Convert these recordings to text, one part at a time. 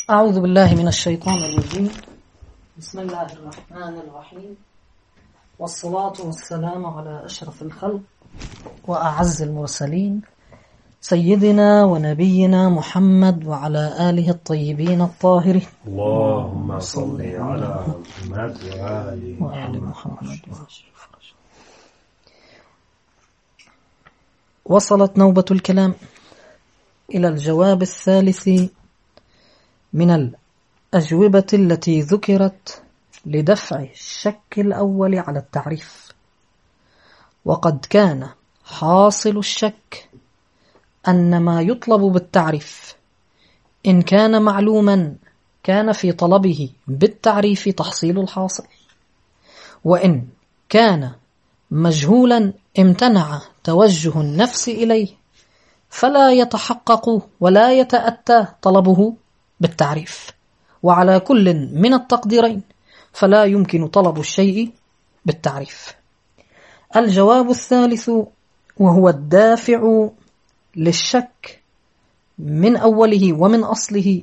أعوذ بالله من الشيطان الرجيم. بسم الله الرحمن الرحيم، والصلاة والسلام على أشرف الخلق وأعز المرسلين سيدنا ونبينا محمد وعلى آله الطيبين الطاهرين. اللهم صل على محمد وآل محمد. وصلت نوبة الكلام إلى الجواب الثالث من الأجوبة التي ذكرت لدفع الشك الأول على التعريف. وقد كان حاصل الشك أن ما يطلب بالتعريف إن كان معلوما كان في طلبه بالتعريف تحصيل الحاصل، وإن كان مجهولا امتنع توجه النفس إليه فلا يتحقق ولا يتأتى طلبه بالتعريف. وعلى كل من التقديرين فلا يمكن طلب الشيء بالتعريف. الجواب الثالث وهو الدافع للشك من أوله ومن أصله،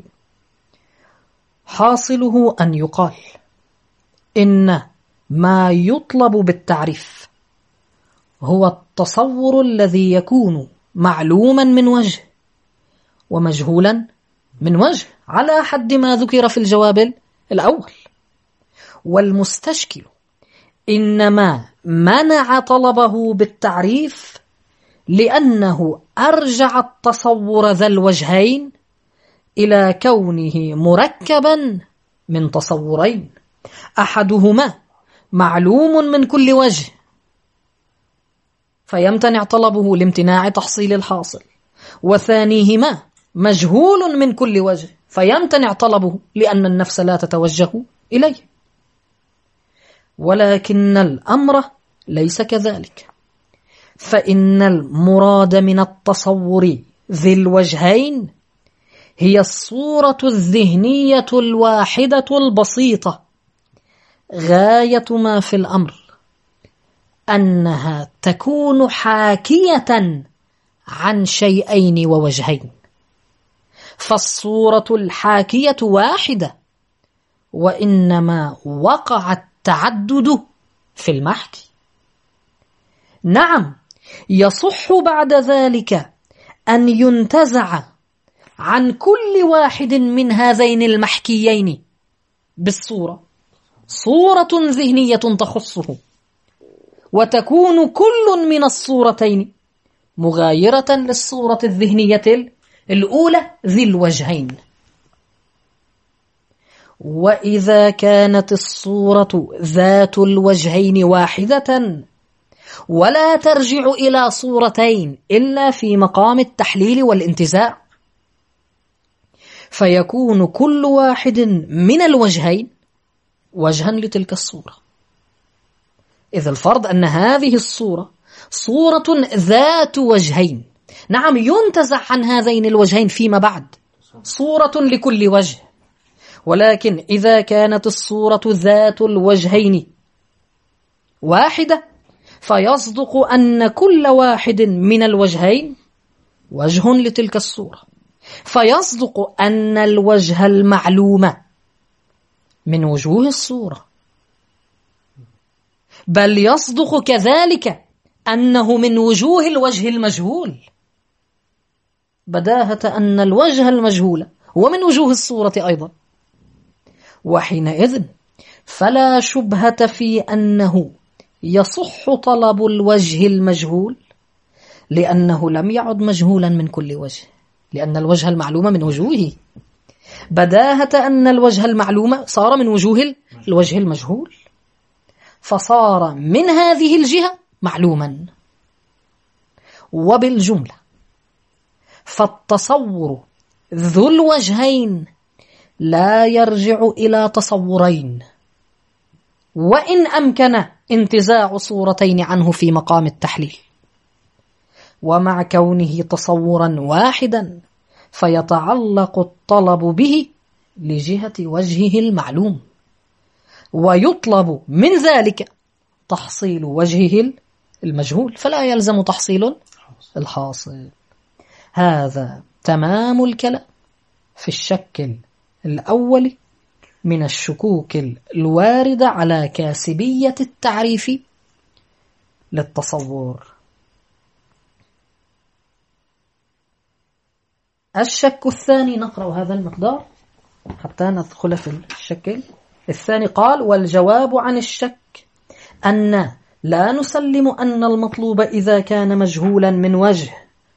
حاصله أن يقال إن ما يطلب بالتعريف هو التصور الذي يكون معلوما من وجه ومجهولا من وجه على حد ما ذكر في الجواب الأول. والمستشكل إنما منع طلبه بالتعريف لأنه أرجع التصور ذا الوجهين إلى كونه مركبا من تصورين، أحدهما معلوم من كل وجه فيمتنع طلبه لامتناع تحصيل الحاصل، وثانيهما مجهول من كل وجه فيمتنع طلبه لأن النفس لا تتوجه إليه. ولكن الأمر ليس كذلك، فإن المراد من التصور ذي الوجهين هي الصورة الذهنية الواحدة البسيطة، غاية ما في الأمر أنها تكون حاكية عن شيئين ووجهين، فالصورة الحاكية واحدة، وإنما وقع التعدد في المحكي. نعم، يصح بعد ذلك أن ينتزع عن كل واحد من هذين المحكيين بالصورة صورة ذهنية تخصه، وتكون كل من الصورتين مغايرة للصورة الذهنية الأولى ذي الوجهين. وإذا كانت الصورة ذات الوجهين واحدة ولا ترجع إلى صورتين إلا في مقام التحليل والانتزاع، فيكون كل واحد من الوجهين وجها لتلك الصورة. إذ الفرض أن هذه الصورة صورة ذات وجهين، نعم ينتزع عن هذين الوجهين فيما بعد صورة لكل وجه، ولكن إذا كانت الصورة ذات الوجهين واحدة فيصدق أن كل واحد من الوجهين وجه لتلك الصورة، فيصدق أن الوجه المعلوم من وجوه الصورة، بل يصدق كذلك أنه من وجوه الوجه المجهول، بداهة أن الوجه المجهول هو من وجوه الصورة أيضا. وحينئذ فلا شبهة في أنه يصح طلب الوجه المجهول، لأنه لم يعد مجهولا من كل وجه، لأن الوجه المعلوم من وجوهه، بداهة أن الوجه المعلوم صار من وجوه الوجه المجهول، فصار من هذه الجهة معلوما. وبالجملة فالتصور ذو الوجهين لا يرجع إلى تصورين، وإن أمكن انتزاع صورتين عنه في مقام التحليل، ومع كونه تصورا واحدا فيتعلق الطلب به لجهة وجهه المعلوم، ويطلب من ذلك تحصيل وجهه المجهول، فلا يلزم تحصيل الحاصل. هذا تمام الكلام في الشك الأول من الشكوك الواردة على كاسبية التعريف للتصور. الشك الثاني، نقرأ هذا المقدار حتى ندخل في الشك الثاني. قال: والجواب عن الشك أن لا نسلم أن المطلوب إذا كان مجهولا من وجه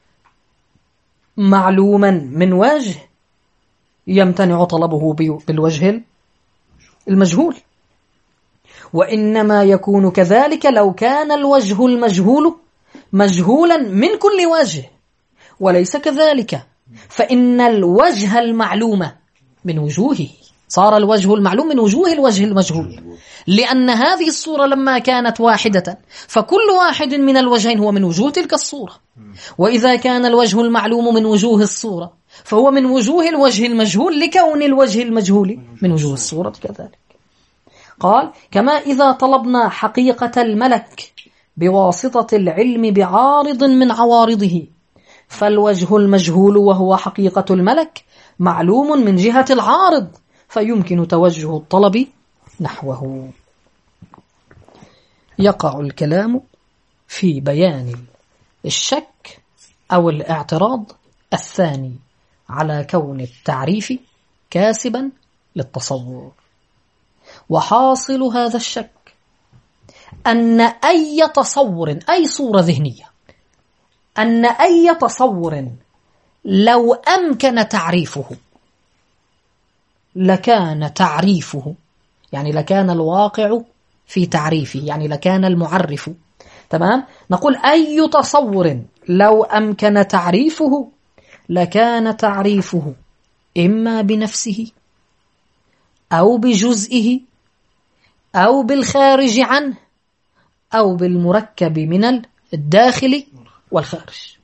معلوما من وجه يمتنع طلبه بالوجه المجهول، وإنما يكون كذلك لو كان الوجه المجهول مجهولا من كل وجه، وليس كذلك فإن الوجه المعلوم من وجوهه، صار الوجه المعلوم من وجوه الوجه المجهول، لأن هذه الصورة لما كانت واحدة فكل واحد من الوجهين هو من وجوه تلك الصورة، وإذا كان الوجه المعلوم من وجوه الصورة فهو من وجوه الوجه المجهول لكون الوجه المجهول من وجوه الصورة كذلك. قال: كما إذا طلبنا حقيقة الملك بواسطة العلم بعارض من عوارضه، فالوجه المجهول وهو حقيقة الملك معلوم من جهة العارض، فيمكن توجه الطلب نحوه. يقع الكلام في بيان الشك أو الاعتراض الثاني على كون التعريف كاسبا للتصور. وحاصل هذا الشك أن أي تصور، أي صورة ذهنية، أن أي تصور لو أمكن تعريفه لكان تعريفه، يعني لكان الواقع في تعريفه، يعني لكان المعرف، تمام؟ نقول أي تصور لو أمكن تعريفه لكان تعريفه إما بنفسه أو بجزئه أو بالخارج عنه أو بالمركب من الداخل والخارج.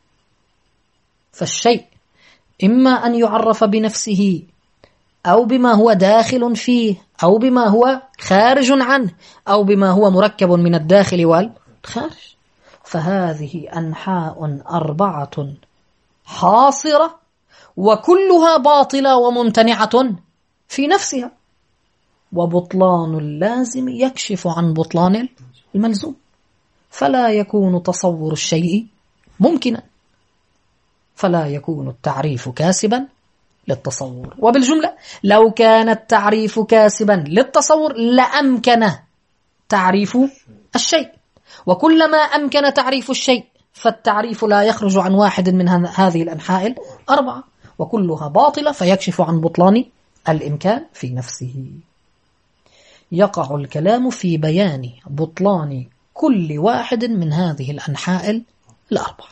فالشيء إما أن يعرف بنفسه أو بما هو داخل فيه أو بما هو خارج عنه أو بما هو مركب من الداخل والخارج. فهذه أنحاء 4 حاصرة وكلها باطلة وممتنعة في نفسها، وبطلان اللازم يكشف عن بطلان الملزوم، فلا يكون تصور الشيء ممكنا، فلا يكون التعريف كاسبا للتصور. وبالجملة لو كان التعريف كاسبا للتصور لأمكن تعريف الشيء، وكلما أمكن تعريف الشيء فالتعريف لا يخرج عن واحد من هذه الأنحاء 4 وكلها باطلة، فيكشف عن بطلان الإمكان في نفسه. يقع الكلام في بيان بطلان كل واحد من هذه الأنحاء 4.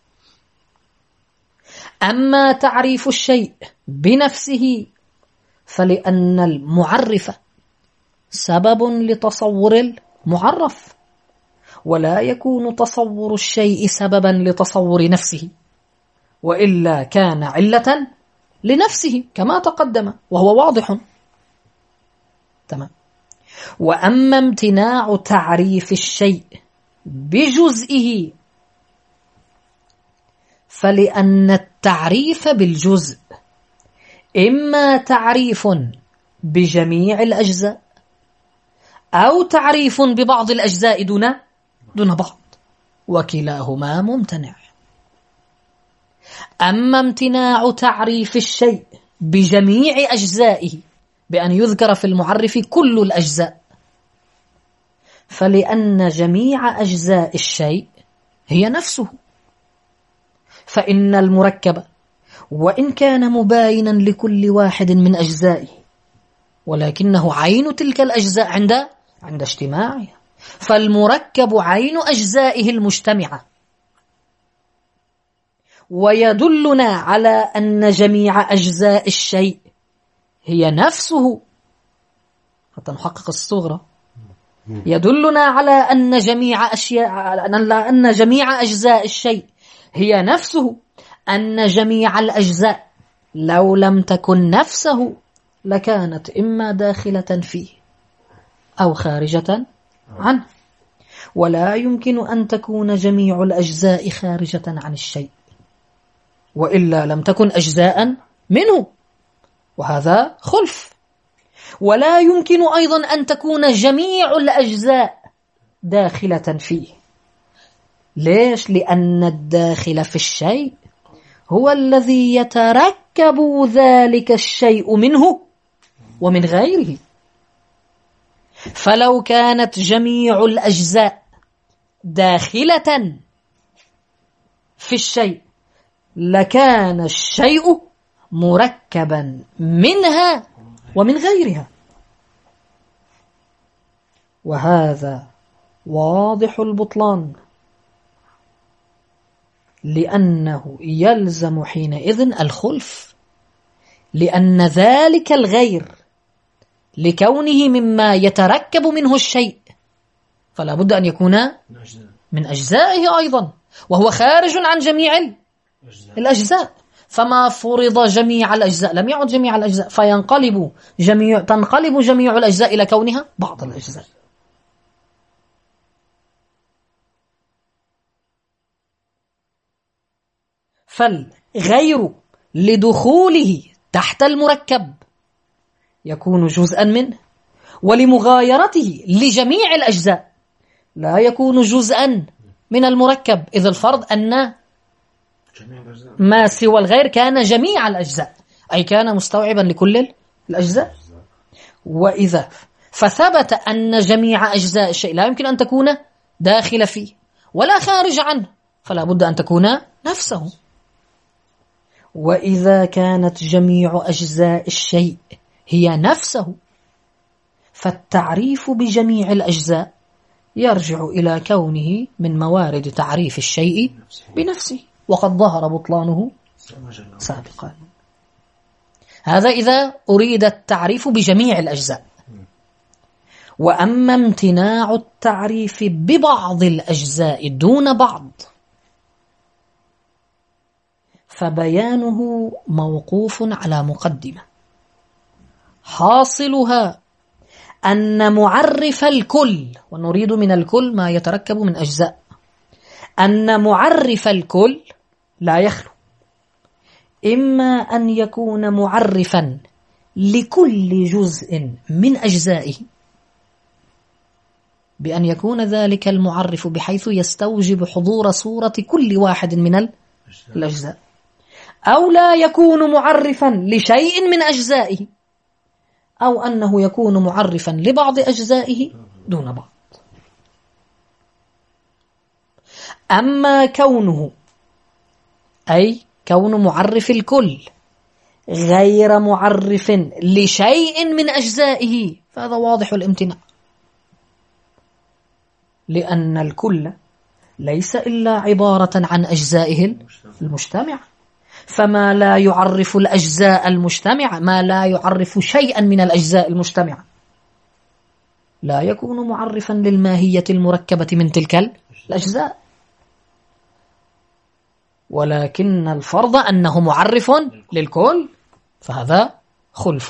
أما تعريف الشيء بنفسه فلأن المعرف سبب لتصور المعرف، ولا يكون تصور الشيء سببا لتصور نفسه، وإلا كان علة لنفسه كما تقدم وهو واضح، تمام. وأما امتناع تعريف الشيء بجزئه فلأن التعريف بالجزء إما تعريف بجميع الأجزاء أو تعريف ببعض الأجزاء دون بعض، وكلاهما ممتنع. أما امتناع تعريف الشيء بجميع أجزائه بأن يذكر في المعرف كل الأجزاء، فلأن جميع أجزاء الشيء هي نفسه، فإن المركب وإن كان مباينا لكل واحد من أجزائه ولكنه عين تلك الأجزاء عند اجتماعها، فالمركب عين أجزائه المجتمعة. ويدلنا على أن جميع أجزاء الشيء هي نفسه حتى نحقق الصغرى، يدلنا على أن جميع أجزاء الشيء هي نفسه، أن جميع الأجزاء لو لم تكن نفسه لكانت إما داخلة فيه أو خارجة عنه، ولا يمكن أن تكون جميع الأجزاء خارجة عن الشيء، وإلا لم تكن أجزاء منه، وهذا خلف. ولا يمكن أيضا أن تكون جميع الأجزاء داخلة فيه. ليش؟ لأن الداخل في الشيء هو الذي يتركب ذلك الشيء منه ومن غيره. فلو كانت جميع الأجزاء داخلة في الشيء لكان الشيء مركبا منها ومن غيرها. وهذا واضح البطلان، لأنه يلزم حينئذ الخلف، لأن ذلك الغير لكونه مما يتركب منه الشيء فلا بد أن يكون من أجزائه أيضا، وهو خارج عن جميع الأجزاء. فما فرض جميع الأجزاء لم يعد جميع الأجزاء، تنقلب جميع الأجزاء إلى كونها بعض الأجزاء. فالغير لدخوله تحت المركب يكون جزءا منه، ولمغايرته لجميع الأجزاء لا يكون جزءا من المركب، إذ الفرض أن ما سوى الغير كان جميع الأجزاء، أي كان مستوعبا لكل الأجزاء. وإذا فثبت أن جميع أجزاء الشيء لا يمكن أن تكون داخل فيه ولا خارج عنه، فلا بد أن تكون نفسه. وإذا كانت جميع أجزاء الشيء هي نفسه فالتعريف بجميع الأجزاء يرجع إلى كونه من موارد تعريف الشيء بنفسه، وقد ظهر بطلانه سابقا. هذا إذا أريد التعريف بجميع الأجزاء. وأما امتناع التعريف ببعض الأجزاء دون بعض فبيانه موقوف على مقدمة حاصلها أن معرف الكل، ونريد من الكل ما يتركب من أجزاء، أن معرف الكل لا يخلو إما أن يكون معرفا لكل جزء من أجزائه بأن يكون ذلك المعرف بحيث يستوجب حضور صورة كل واحد من الأجزاء، أو لا يكون معرفا لشيء من أجزائه، أو أنه يكون معرفا لبعض أجزائه دون بعض. أما كونه أي كون معرف الكل غير معرف لشيء من أجزائه فهذا واضح الامتناع، لأن الكل ليس إلا عبارة عن أجزائه المجتمع، فما لا يعرف الأجزاء المجتمع، ما لا يعرف شيئا من الأجزاء المجتمع لا يكون معرفا للماهية المركبة من تلك الأجزاء، ولكن الفرض أنه معرف للكل فهذا خلف.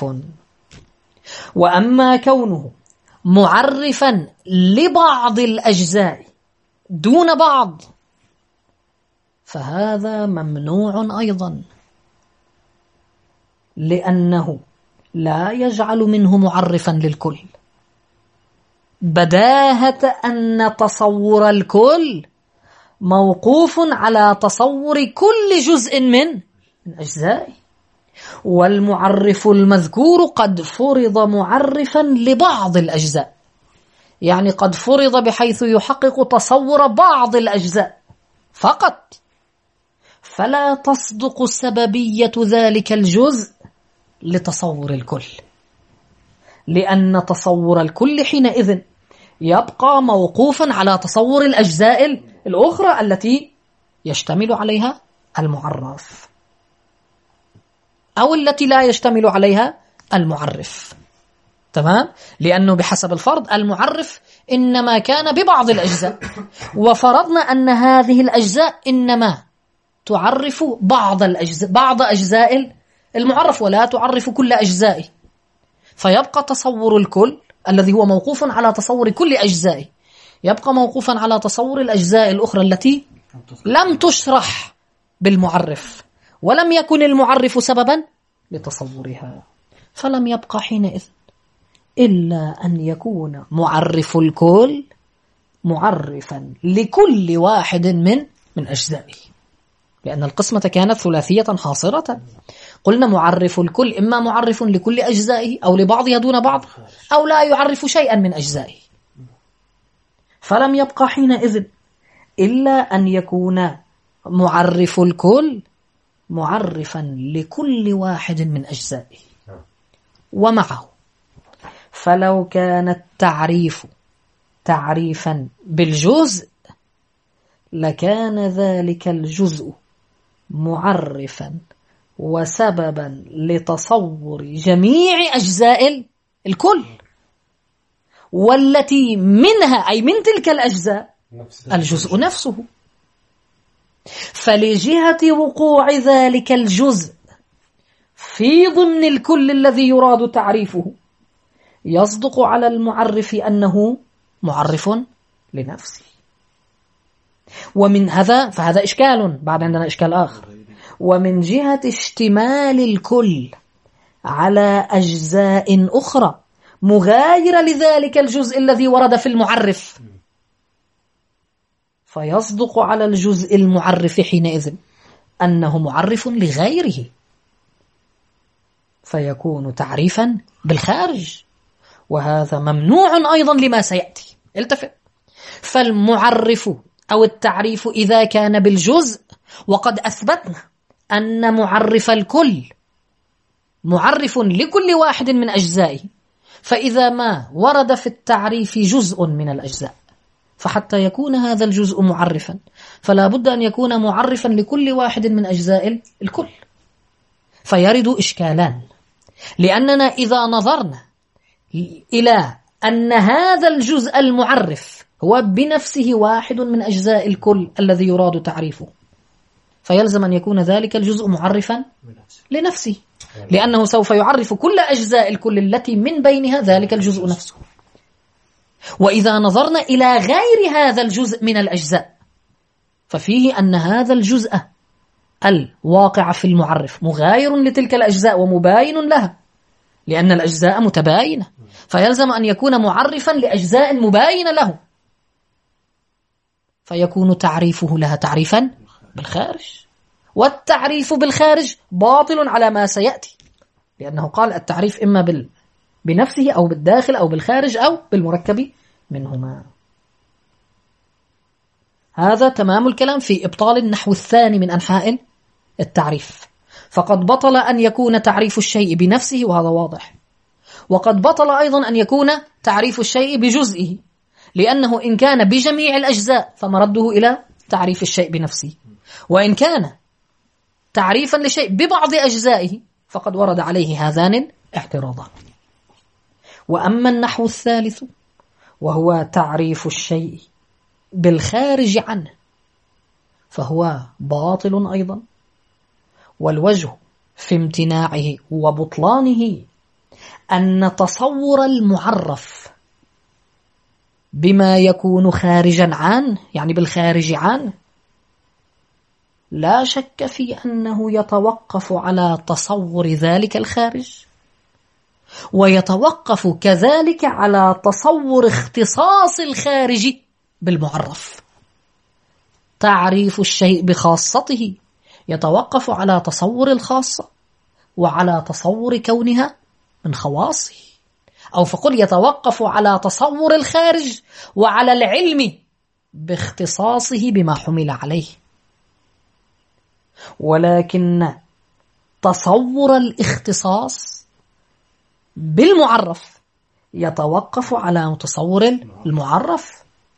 وأما كونه معرفا لبعض الأجزاء دون بعض فهذا ممنوع أيضا، لأنه لا يجعل منه معرفا للكل، بداهة أن تصور الكل موقوف على تصور كل جزء من أجزائه، والمعرف المذكور قد فرض معرفا لبعض الأجزاء، يعني قد فرض بحيث يحقق تصور بعض الأجزاء فقط، فلا تصدق سببية ذلك الجزء لتصور الكل، لأن تصور الكل حينئذ يبقى موقوفا على تصور الأجزاء الأخرى التي يشتمل عليها المعرف أو التي لا يشتمل عليها المعرف. تمام؟ لأنه بحسب الفرض المعرف إنما كان ببعض الأجزاء، وفرضنا أن هذه الأجزاء إنما تعرف بعض أجزاء المعرف ولا تعرف كل أجزائه، فيبقى تصور الكل الذي هو موقوف على تصور كل أجزائه يبقى موقوفا على تصور الأجزاء الأخرى التي لم تشرح بالمعرف ولم يكن المعرف سببا لتصورها. فلم يبقى حينئذ إلا أن يكون معرف الكل معرفا لكل واحد من أجزائه، لأن القسمة كانت ثلاثية حاصرة. قلنا معرف الكل إما معرف لكل أجزائه أو لبعضها دون بعض أو لا يعرف شيئا من أجزائه. فلم يبقى حينئذ إلا أن يكون معرف الكل معرفا لكل واحد من أجزائه. ومعه فلو كان التعريف تعريفا بالجزء لكان ذلك الجزء معرفا وسببا لتصور جميع أجزاء الكل، والتي منها أي من تلك الأجزاء الجزء نفسه. فلجهة وقوع ذلك الجزء في ضمن الكل الذي يراد تعريفه يصدق على المعرف أنه معرف لنفسه. ومن هذا فهذا إشكال، بعد عندنا إشكال آخر. ومن جهة اشتمال الكل على أجزاء أخرى مغايرة لذلك الجزء الذي ورد في المعرف، فيصدق على الجزء المعرف حينئذ أنه معرف لغيره، فيكون تعريفا بالخارج، وهذا ممنوع أيضا لما سيأتي. التفت، فالمعرف أو التعريف إذا كان بالجزء، وقد أثبتنا أن معرف الكل معرف لكل واحد من أجزائه، فإذا ما ورد في التعريف جزء من الأجزاء فحتى يكون هذا الجزء معرفا فلا بد أن يكون معرفا لكل واحد من أجزاء الكل. فيرد إشكالان، لأننا إذا نظرنا إلى أن هذا الجزء المعرف هو بنفسه واحد من أجزاء الكل الذي يراد تعريفه، فيلزم أن يكون ذلك الجزء معرفا لنفسه، لأنه سوف يعرف كل أجزاء الكل التي من بينها ذلك الجزء نفسه. وإذا نظرنا إلى غير هذا الجزء من الأجزاء ففيه أن هذا الجزء الواقع في المعرف مغاير لتلك الأجزاء ومباين لها، لأن الأجزاء متباينة، فيلزم أن يكون معرفا لأجزاء مباينة له، فيكون تعريفه لها تعريفا بالخارج. والتعريف بالخارج باطل على ما سيأتي، لأنه قال التعريف إما بنفسه أو بالداخل أو بالخارج أو بالمركب منهما. هذا تمام الكلام في إبطال النحو الثاني من أنحاء التعريف. فقد بطل أن يكون تعريف الشيء بنفسه، وهذا واضح، وقد بطل أيضا أن يكون تعريف الشيء بجزئه، لأنه إن كان بجميع الأجزاء فمرده إلى تعريف الشيء بنفسه، وإن كان تعريفا لشيء ببعض أجزائه فقد ورد عليه هذان اعتراضان. وأما النحو الثالث وهو تعريف الشيء بالخارج عنه فهو باطل أيضا، والوجه في امتناعه وبطلانه أن تصور المعرف بما يكون خارجا عنه، يعني بالخارج عنه، لا شك في أنه يتوقف على تصور ذلك الخارج، ويتوقف كذلك على تصور اختصاص الخارج بالمعرف. تعريف الشيء بخاصته يتوقف على تصور الخاصة وعلى تصور كونها من خواصه، أو فقل يتوقف على تصور الخارج وعلى العلم باختصاصه بما حمل عليه. ولكن تصور الاختصاص بالمعرف يتوقف على متصور المعرف،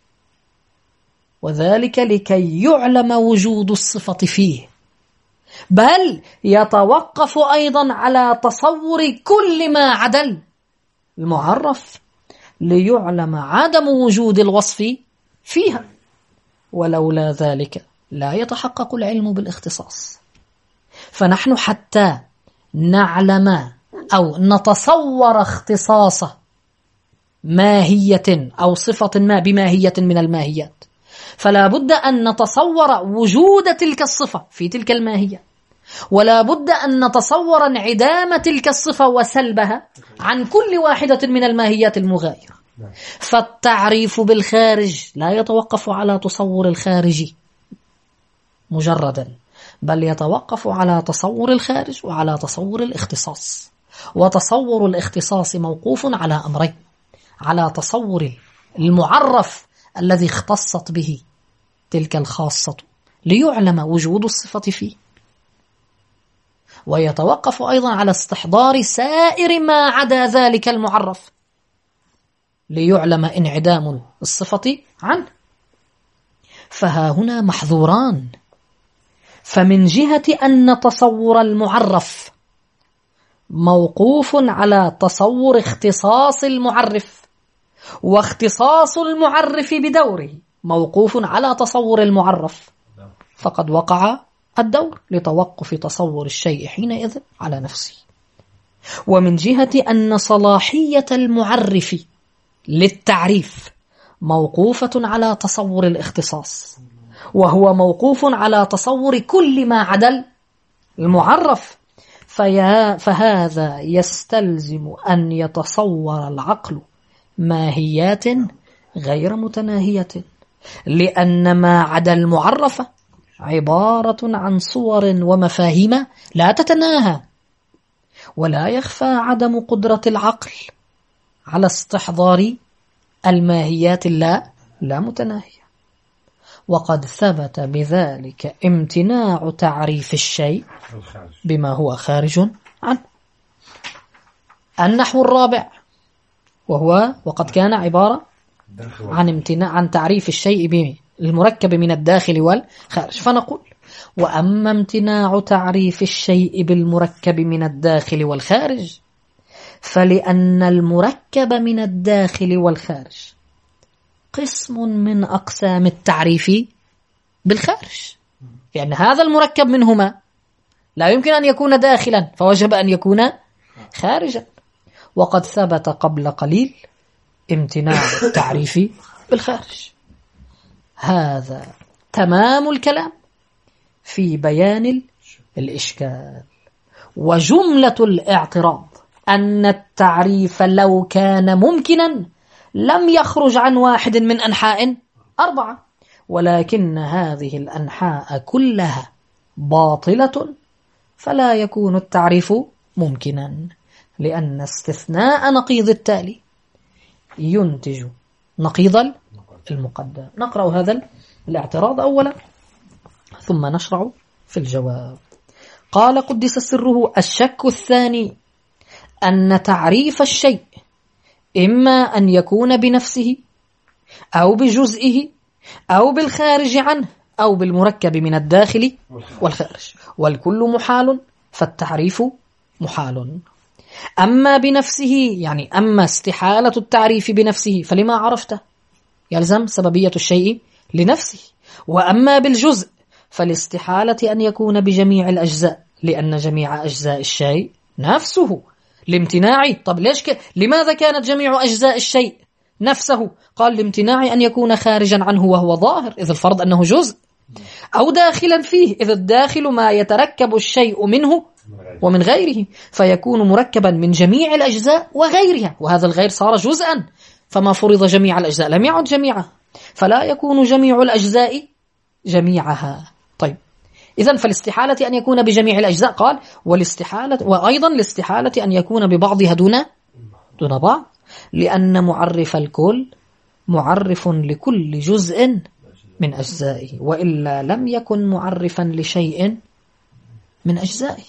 وذلك لكي يعلم وجود الصفة فيه، بل يتوقف أيضا على تصور كل ما عدا المعرف ليعلم عدم وجود الوصف فيها، ولولا ذلك لا يتحقق العلم بالاختصاص. فنحن حتى نعلم أو نتصور اختصاص ماهية أو صفة ما بماهية من الماهيات، فلا بد أن نتصور وجود تلك الصفة في تلك الماهية، ولا بد أن نتصور انعدام تلك الصفة وسلبها عن كل واحدة من الماهيات المغايرة. فالتعريف بالخارج لا يتوقف على تصور الخارج مجردا، بل يتوقف على تصور الخارج وعلى تصور الاختصاص. وتصور الاختصاص موقوف على أمرين: على تصور المعرف الذي اختصت به تلك الخاصة ليعلم وجود الصفة فيه، ويتوقف أيضا على استحضار سائر ما عدا ذلك المعرف ليعلم انعدام الصفة عنه. فها هنا محظوران. فمن جهة أن تصور المعرف موقوف على تصور اختصاص المعرف، واختصاص المعرف بدوره موقوف على تصور المعرف، فقد وقع الدور لتوقف تصور الشيء حينئذ على نفسه. ومن جهة أن صلاحية المعرف للتعريف موقوفة على تصور الاختصاص، وهو موقوف على تصور كل ما عدا المعرف، فهذا يستلزم أن يتصور العقل ماهيات غير متناهية، لأن ما عدا المعرف عبارة عن صور ومفاهيم لا تتناهى. ولا يخفى عدم قدرة العقل على استحضار الماهيات لا متناهية. وقد ثبت بذلك امتناع تعريف الشيء بما هو خارج عنه. النحو الرابع وقد كان عبارة عن امتناع عن تعريف الشيء بالمركب من الداخل والخارج، فنقول: وأما امتناع تعريف الشيء بالمركب من الداخل والخارج فلأن المركب من الداخل والخارج قسم من أقسام التعريف بالخارج، لأن هذا المركب منهما لا يمكن أن يكون داخلا، فوجب أن يكون خارجا. وقد ثبت قبل قليل امتناع التعريف بالخارج. هذا تمام الكلام في بيان الإشكال. وجملة الاعتراض أن التعريف لو كان ممكنا لم يخرج عن واحد من أنحاء 4، ولكن هذه الأنحاء كلها باطلة، فلا يكون التعريف ممكنا، لأن استثناء نقيض التالي ينتج نقيض المقدم. نقرأ هذا الاعتراض أولا ثم نشرع في الجواب. قال قدس سره: الشك الثاني أن تعريف الشيء إما أن يكون بنفسه أو بجزئه أو بالخارج عنه أو بالمركب من الداخل والخارج، والكل محال فالتعريف محال. أما بنفسه يعني أما استحالة التعريف بنفسه فلما عرفته، يلزم سببية الشيء لنفسه. وأما بالجزء فالاستحالة أن يكون بجميع الأجزاء، لأن جميع أجزاء الشيء نفسه لامتناع. طب لماذا كانت جميع أجزاء الشيء نفسه؟ قال لامتناع أن يكون خارجا عنه وهو ظاهر، إذ الفرض أنه جزء، أو داخلا فيه، إذ الداخل ما يتركب الشيء منه ومن غيره، فيكون مركبا من جميع الأجزاء وغيرها، وهذا الغير صار جزءا، فما فرض جميع الأجزاء لم يعد جميعها، فلا يكون جميع الأجزاء جميعها. طيب إذن فالاستحالة أن يكون بجميع الأجزاء، قال وأيضا الاستحالة أن يكون ببعضها دون بعض، لأن معرف الكل معرف لكل جزء من أجزائه، وإلا لم يكن معرفا لشيء من أجزائه،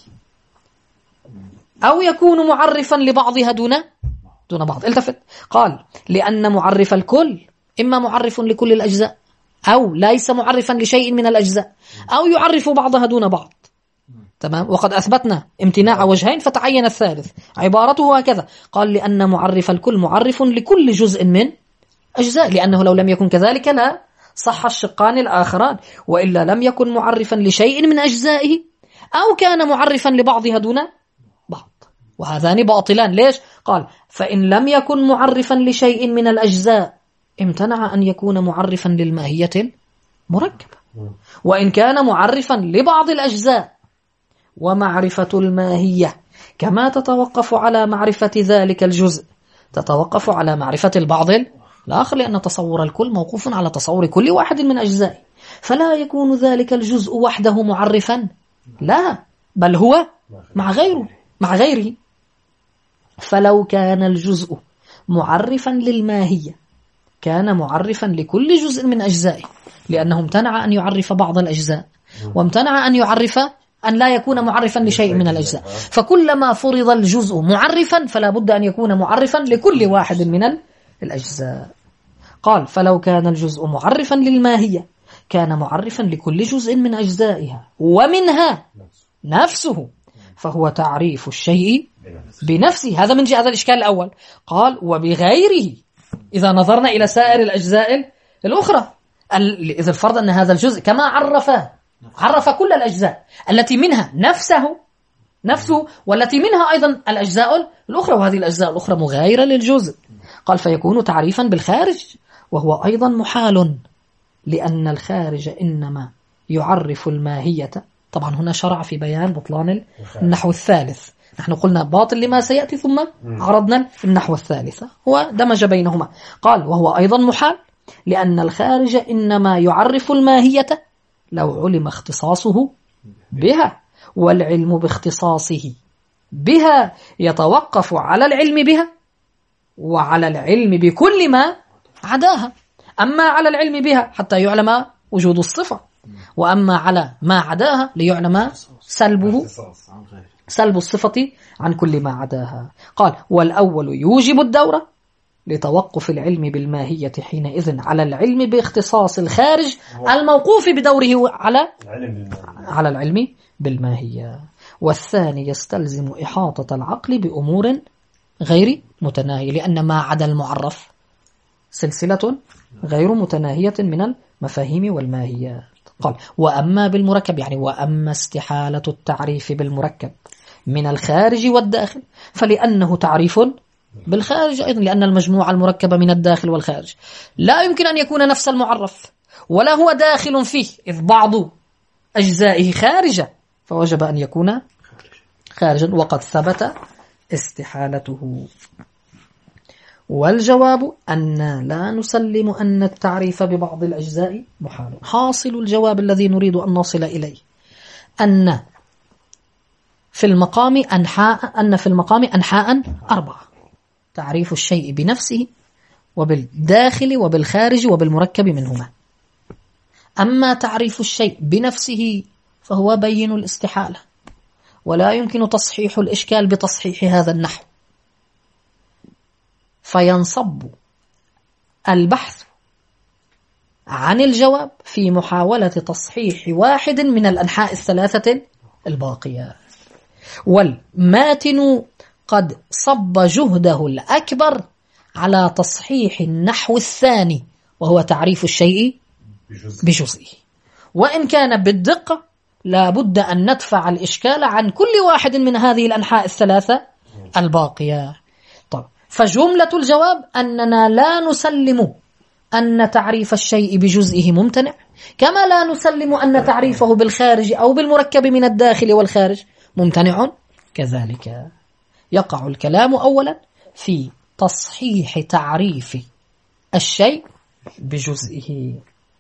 أو يكون معرفا لبعضها دون بعض. التفت، قال لأن معرف الكل إما معرف لكل الأجزاء أو ليس معرفا لشيء من الأجزاء، أو يعرف بعضها دون بعض. تمام. وقد أثبتنا امتناع وجهين فتعين الثالث، عبارته هكذا، قال لأن معرف الكل معرف لكل جزء من أجزاء، لأنه لو لم يكن كذلك لا صح الشقان الآخران، وإلا لم يكن معرفا لشيء من أجزائه أو كان معرفا لبعضها دون بعض، وهذان باطلان. ليش؟ قال فإن لم يكن معرفا لشيء من الأجزاء امتنع أن يكون معرفا للماهية المركبة، وإن كان معرفا لبعض الأجزاء ومعرفة الماهية كما تتوقف على معرفة ذلك الجزء تتوقف على معرفة البعض الآخر، لأن تصور الكل موقوف على تصور كل واحد من أجزائه، فلا يكون ذلك الجزء وحده معرفا، لا، بل هو مع غيره. فلو كان الجزء معرفا للماهية كان معرفا لكل جزء من أجزائه، لأنه امتنع أن يعرف بعض الأجزاء، وامتنع أن يعرف أن لا يكون معرفا لشيء من الأجزاء. فكلما فرض الجزء معرفا فلا بد أن يكون معرفا لكل واحد من الأجزاء. قال فلو كان الجزء معرفا للماهية كان معرفا لكل جزء من أجزائها ومنها نفسه، فهو تعريف الشيء بنفسه. هذا من جهة الإشكال الأول. قال وبغيره إذا نظرنا إلى سائر الأجزاء الأخرى، إذا فرض أن هذا الجزء كما عرف كل الأجزاء التي منها نفسه والتي منها أيضا الأجزاء الأخرى، وهذه الأجزاء الأخرى مغايرة للجزء. قال فيكون تعريفا بالخارج، وهو أيضا محال، لأن الخارج إنما يعرف الماهية. طبعا هنا شرع في بيان بطلان النحو الثالث، نحن قلنا باطل لما سيأتي ثم عرضنا النحو الثالث، هو دمج بينهما. قال وهو أيضا محال، لأن الخارج إنما يعرف الماهية لو علم اختصاصه بها، والعلم باختصاصه بها يتوقف على العلم بها وعلى العلم بكل ما عداها. أما على العلم بها حتى يعلم وجود الصفة، وأما على ما عداها ليعلم سلب الصفة عن كل ما عداها. قال والأول يوجب الدورة لتوقف العلم بالماهية حينئذ على العلم باختصاص الخارج الموقوف بدوره على العلم بالماهية. والثاني يستلزم إحاطة العقل بأمور غير متناهية، لأن ما عدا المعرف سلسلة غير متناهية من المفاهيم والماهيات. قال وأما بالمركب، يعني وأما استحالة التعريف بالمركب من الخارج والداخل فلأنه تعريف بالخارج أيضا، لأن المجموعة المركبة من الداخل والخارج لا يمكن أن يكون نفس المعرف ولا هو داخل فيه، إذ بعض أجزائه خارجة فوجب أن يكون خارجا، وقد ثبت استحالته. والجواب أن لا نسلم أن التعريف ببعض الأجزاء محال. حاصل الجواب الذي نريد أن نصل إليه أن في المقام أنحاء 4: تعريف الشيء بنفسه وبالداخل وبالخارج وبالمركب منهما. أما تعريف الشيء بنفسه فهو بين الاستحالة، ولا يمكن تصحيح الإشكال بتصحيح هذا النحو، فينصب البحث عن الجواب في محاولة تصحيح واحد من الأنحاء الثلاثة الباقية. والماتن قد صب جهده الأكبر على تصحيح النحو الثاني، وهو تعريف الشيء بجزئه، وإن كان بالدقة لا بد أن ندفع الإشكال عن كل واحد من هذه الأنحاء الثلاثة الباقية. طب فجملة الجواب أننا لا نسلم أن تعريف الشيء بجزئه ممتنع، كما لا نسلم أن تعريفه بالخارج أو بالمركب من الداخل والخارج ممتنع كذلك. يقع الكلام أولا في تصحيح تعريف الشيء بجزئه.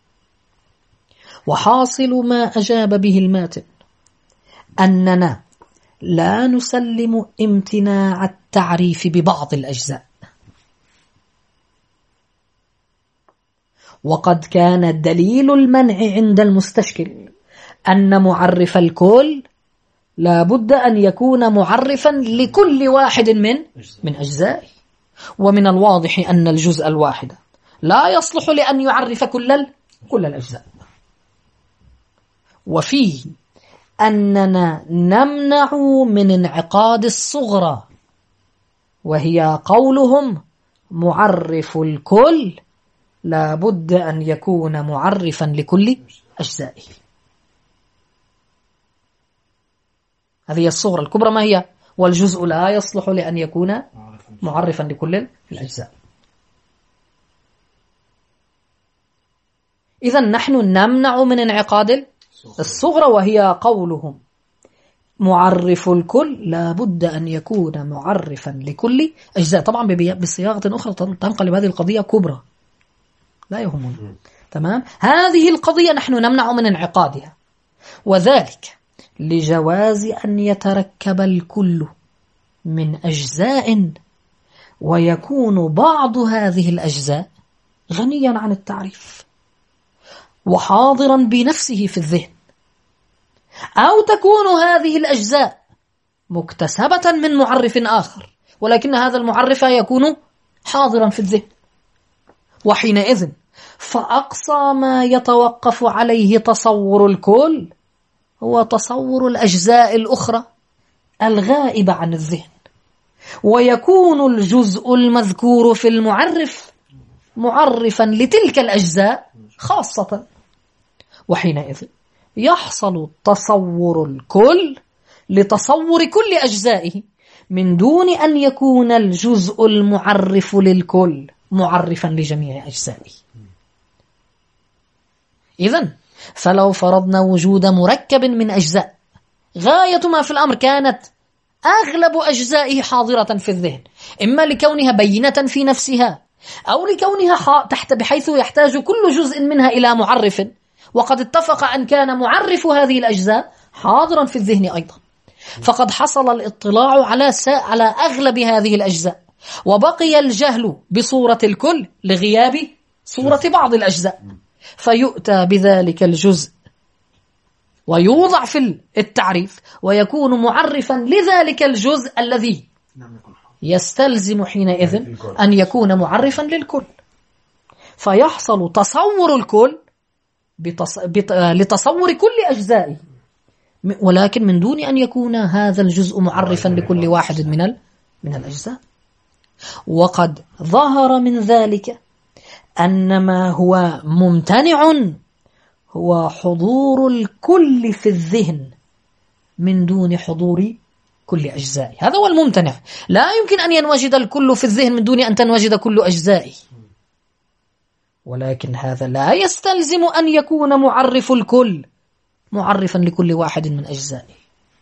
وحاصل ما أجاب به الماتن أننا لا نسلم امتناع التعريف ببعض الأجزاء، وقد كان دليل المنع عند المستشكل أن معرف الكل لا بد أن يكون معرفا لكل واحد من أجزائه، ومن الواضح أن الجزء الواحد لا يصلح لأن يعرف كل الأجزاء. وفيه أننا نمنع من انعقاد الصغرى، وهي قولهم معرف الكل لا بد أن يكون معرفا لكل أجزائه. هذه الصغرى. الكبرى ما هي؟ والجزء لا يصلح لأن يكون معرفا لكل الأجزاء. إذن نحن نمنع من انعقاد الصغرى، وهي قولهم معرف الكل لا بد أن يكون معرفا لكل أجزاء. طبعا بصياغة أخرى تنقلب هذه القضية كبرى، لا يهمنا. تمام. هذه القضية نحن نمنع من انعقادها، وذلك لجواز أن يتركب الكل من أجزاء ويكون بعض هذه الأجزاء غنيا عن التعريف وحاضرا بنفسه في الذهن، أو تكون هذه الأجزاء مكتسبة من معرف آخر ولكن هذا المعرف يكون حاضرا في الذهن. وحينئذ فأقصى ما يتوقف عليه تصور الكل هو تصور الأجزاء الأخرى الغائبة عن الذهن، ويكون الجزء المذكور في المعرف معرفا لتلك الأجزاء خاصة، وحينئذ يحصل تصور الكل لتصور كل أجزائه من دون أن يكون الجزء المعرف للكل معرفا لجميع أجزائه. إذن فلو فرضنا وجود مركب من أجزاء غاية ما في الأمر كانت أغلب أجزائه حاضرة في الذهن، إما لكونها بينة في نفسها أو لكونها تحت بحيث يحتاج كل جزء منها إلى معرف، وقد اتفق أن كان معرف هذه الأجزاء حاضرا في الذهن أيضا، فقد حصل الاطلاع على أغلب هذه الأجزاء، وبقي الجهل بصورة الكل لغياب صورة بعض الأجزاء، فيؤتى بذلك الجزء ويوضع في التعريف ويكون معرفا لذلك الجزء الذي يستلزم حينئذ أن يكون معرفا للكل، فيحصل تصور الكل لتصور كل أجزائه، ولكن من دون أن يكون هذا الجزء معرفا لكل واحد من الأجزاء. وقد ظهر من ذلك أن ما هو ممتنع هو حضور الكل في الذهن من دون حضور كل أجزائه. هذا هو الممتنع، لا يمكن أن ينوجد الكل في الذهن من دون أن تنوجد كل أجزائه، ولكن هذا لا يستلزم أن يكون معرف الكل معرفا لكل واحد من أجزائه.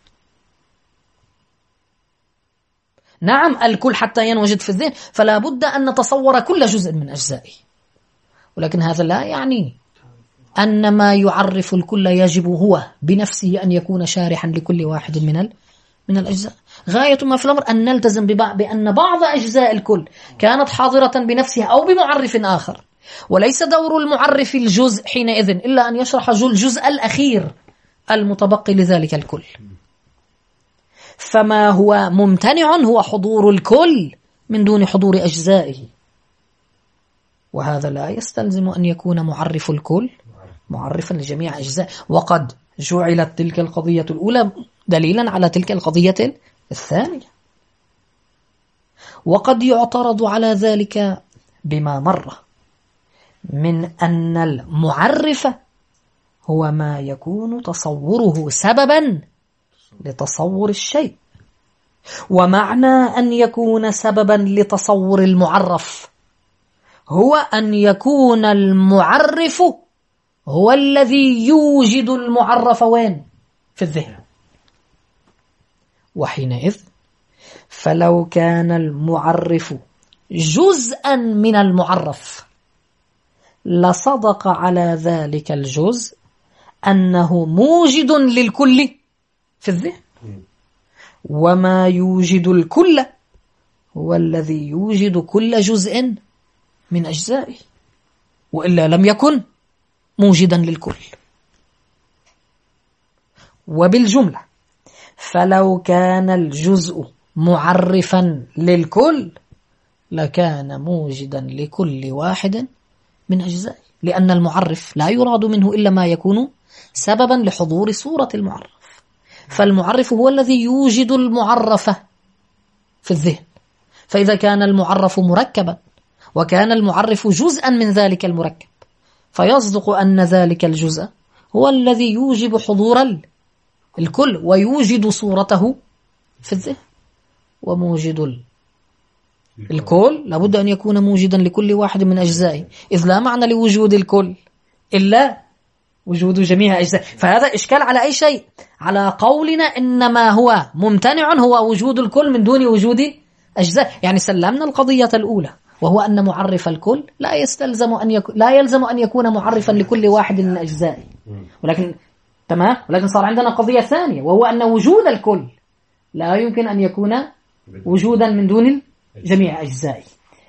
نعم الكل حتى ينوجد في الذهن فلا بد أن نتصور كل جزء من أجزائه، ولكن هذا لا يعني أن ما يعرف الكل يجب هو بنفسه أن يكون شارحا لكل واحد من الأجزاء. غاية ما في الأمر أن نلتزم بأن بعض أجزاء الكل كانت حاضرة بنفسها أو بمعرف آخر، وليس دور المعرف الجزء حينئذ إلا أن يشرح الجزء الأخير المتبقي لذلك الكل. فما هو ممتنع هو حضور الكل من دون حضور أجزائه، وهذا لا يستلزم أن يكون معرف الكل معرفا لجميع أجزاء. وقد جعلت تلك القضية الأولى دليلا على تلك القضية الثانية. وقد يعترض على ذلك بما مر من أن المعرف هو ما يكون تصوره سببا لتصور الشيء، ومعنى أن يكون سببا لتصور المعرف هو أن يكون المعرف هو الذي يوجد المعرف وين؟ في الذهن. وحينئذ فلو كان المعرف جزءا من المعرف لصدق على ذلك الجزء أنه موجد للكل في الذهن، وما يوجد الكل هو الذي يوجد كل جزء من أجزائه، وإلا لم يكن موجدا للكل. وبالجملة فلو كان الجزء معرفا للكل لكان موجدا لكل واحد من أجزائه، لأن المعرف لا يراد منه إلا ما يكون سببا لحضور صورة المعرف، فالمعرف هو الذي يوجد المعرف في الذهن. فإذا كان المعرف مركبا وكان المعرف جزءا من ذلك المركب فيصدق أن ذلك الجزء هو الذي يوجب حضور الكل ويوجد صورته في الذهن. وموجد الكل لابد أن يكون موجدا لكل واحد من أجزائه، إذ لا معنى لوجود الكل إلا وجود جميع أجزاء. فهذا إشكال على أي شيء؟ على قولنا إنما هو ممتنع هو وجود الكل من دون وجود أجزاء. يعني سلمنا القضية الأولى وهو أن معرف الكل لا يلزم أن يكون معرفا لكل واحد من أجزائه، ولكن تمام. ولكن صار عندنا قضية ثانية وهو أن وجود الكل لا يمكن أن يكون وجودا من دون جميع أجزائه.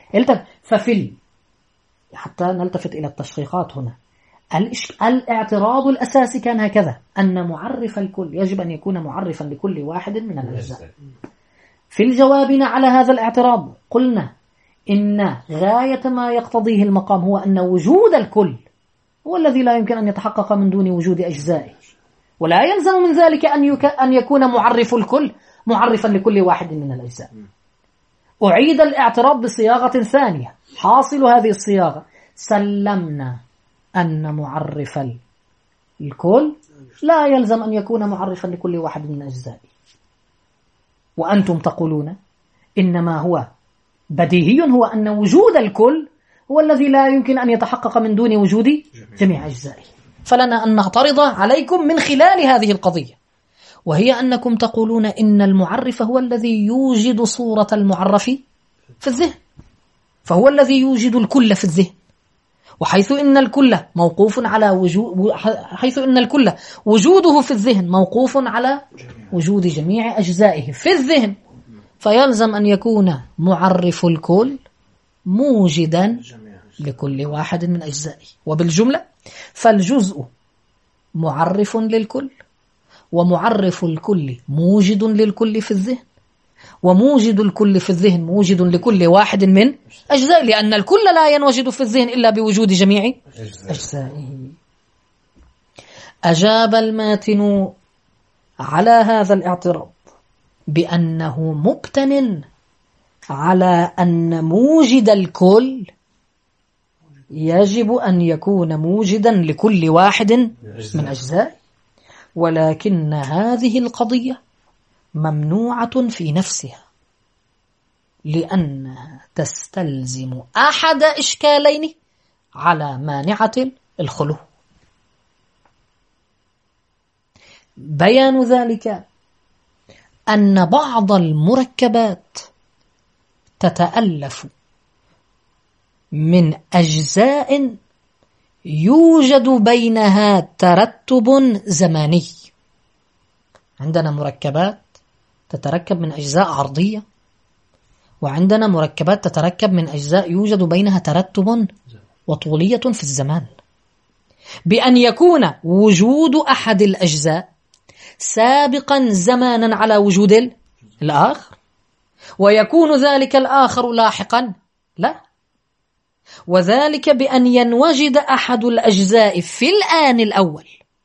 حتى نلتفت إلى التشقيقات هنا. الاعتراض الأساسي كان هكذا، أن معرف الكل يجب أن يكون معرفا لكل واحد من الأجزاء. في الجوابنا على هذا الاعتراض قلنا إن غاية ما يقتضيه المقام هو أن وجود الكل هو الذي لا يمكن أن يتحقق من دون وجود أجزائه، ولا يلزم من ذلك أن يكون معرف الكل معرفا لكل واحد من الأجزاء. أعيد الاعتراض بصياغة ثانية. حاصل هذه الصياغة سلمنا أن معرف الكل لا يلزم أن يكون معرفا لكل واحد من أجزائه، وأنتم تقولون إنما هو بديهي هو أن وجود الكل هو الذي لا يمكن أن يتحقق من دون وجود جميع أجزائه. فلنا أن نعترض عليكم من خلال هذه القضية، وهي أنكم تقولون إن المعرف هو الذي يوجد صورة المعرف في الذهن، فهو الذي يوجد الكل في الذهن. وحيث إن الكل موقوف على وجوده في الذهن موقوف على وجود جميع أجزائه في الذهن، فيلزم أن يكون معرف الكل موجدا لكل واحد من أجزائه. وبالجملة فالجزء معرف للكل، ومعرف الكل موجد للكل في الذهن، وموجد الكل في الذهن موجد لكل واحد من أجزائه، لأن الكل لا ينوجد في الذهن إلا بوجود جميع أجزائه. أجاب الماتن على هذا الاعتراض بأنه مبتن على أن موجد الكل يجب أن يكون موجدا لكل واحد من أجزائه، ولكن هذه القضية ممنوعة في نفسها، لأنها تستلزم أحد إشكالين على مانعة الخلو. بيان ذلك أن بعض المركبات تتألف من أجزاء يوجد بينها ترتب زماني. عندنا مركبات تتركب من أجزاء عرضية، وعندنا مركبات تتركب من أجزاء يوجد بينها ترتب وطولية في الزمان، بأن يكون وجود أحد الأجزاء سابقا زمانا على وجود الآخر، ويكون ذلك الآخر لاحقا لا، وذلك بأن ينوجد أحد الأجزاء في الآن الأول،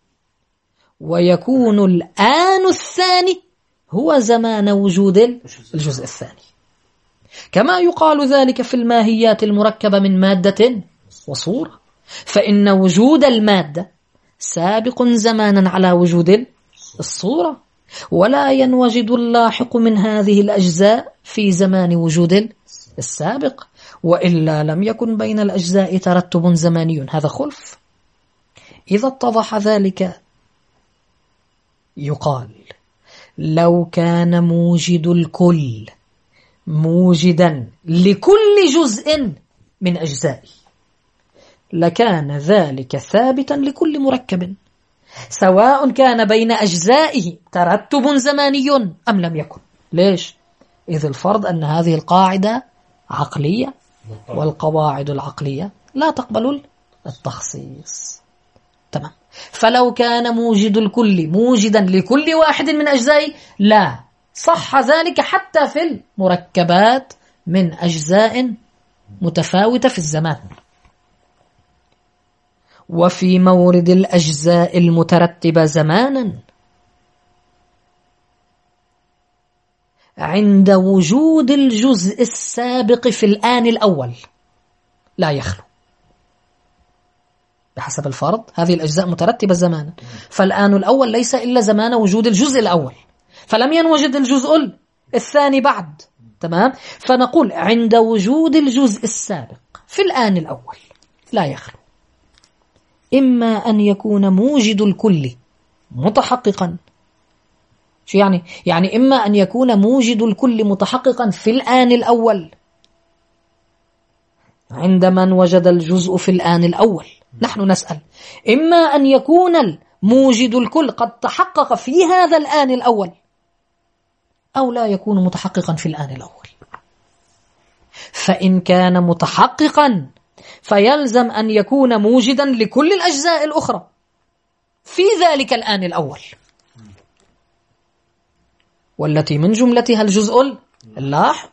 ويكون الآن الثاني هو زمان وجود الجزء الثاني. كما يقال ذلك في الماهيات المركبة من مادة وصورة، فإن وجود المادة سابق زمانا على وجود الصورة، ولا ينوجد اللاحق من هذه الأجزاء في زمان وجود السابق، وإلا لم يكن بين الأجزاء ترتب زماني. هذا خلف. إذا اتضح ذلك يقال لو كان موجد الكل موجدا لكل جزء من أجزائه لكان ذلك ثابتا لكل مركب، سواء كان بين أجزائه ترتب زماني أم لم يكن. ليش؟ إذ الفرض أن هذه القاعدة عقلية، والقواعد العقلية لا تقبل التخصيص. تمام. فلو كان موجد الكل موجدا لكل واحد من أجزائه لا صح ذلك حتى في المركبات من أجزاء متفاوتة في الزمان. وفي مورد الأجزاء المترتبة زمانا عند وجود الجزء السابق في الآن الأول لا يخلو. بحسب الفرض هذه الأجزاء مترتبة زمانا، فالآن الأول ليس إلا زمان وجود الجزء الأول، فلم ينوجد الجزء الثاني بعد. تمام. فنقول عند وجود الجزء السابق في الآن الأول لا يخلو. إما أن يكون موجد الكل متحققا. شو يعني؟ يعني إما أن يكون موجد الكل متحققا في الآن الأول عند من وجد الجزء في الآن الأول. نحن نسأل إما أن يكون موجد الكل قد تحقق في هذا الآن الأول أو لا يكون متحققا في الآن الأول. فإن كان متحققا فيلزم أن يكون موجدا لكل الأجزاء الأخرى في ذلك الآن الأول، والتي من جملتها الجزء اللاحق.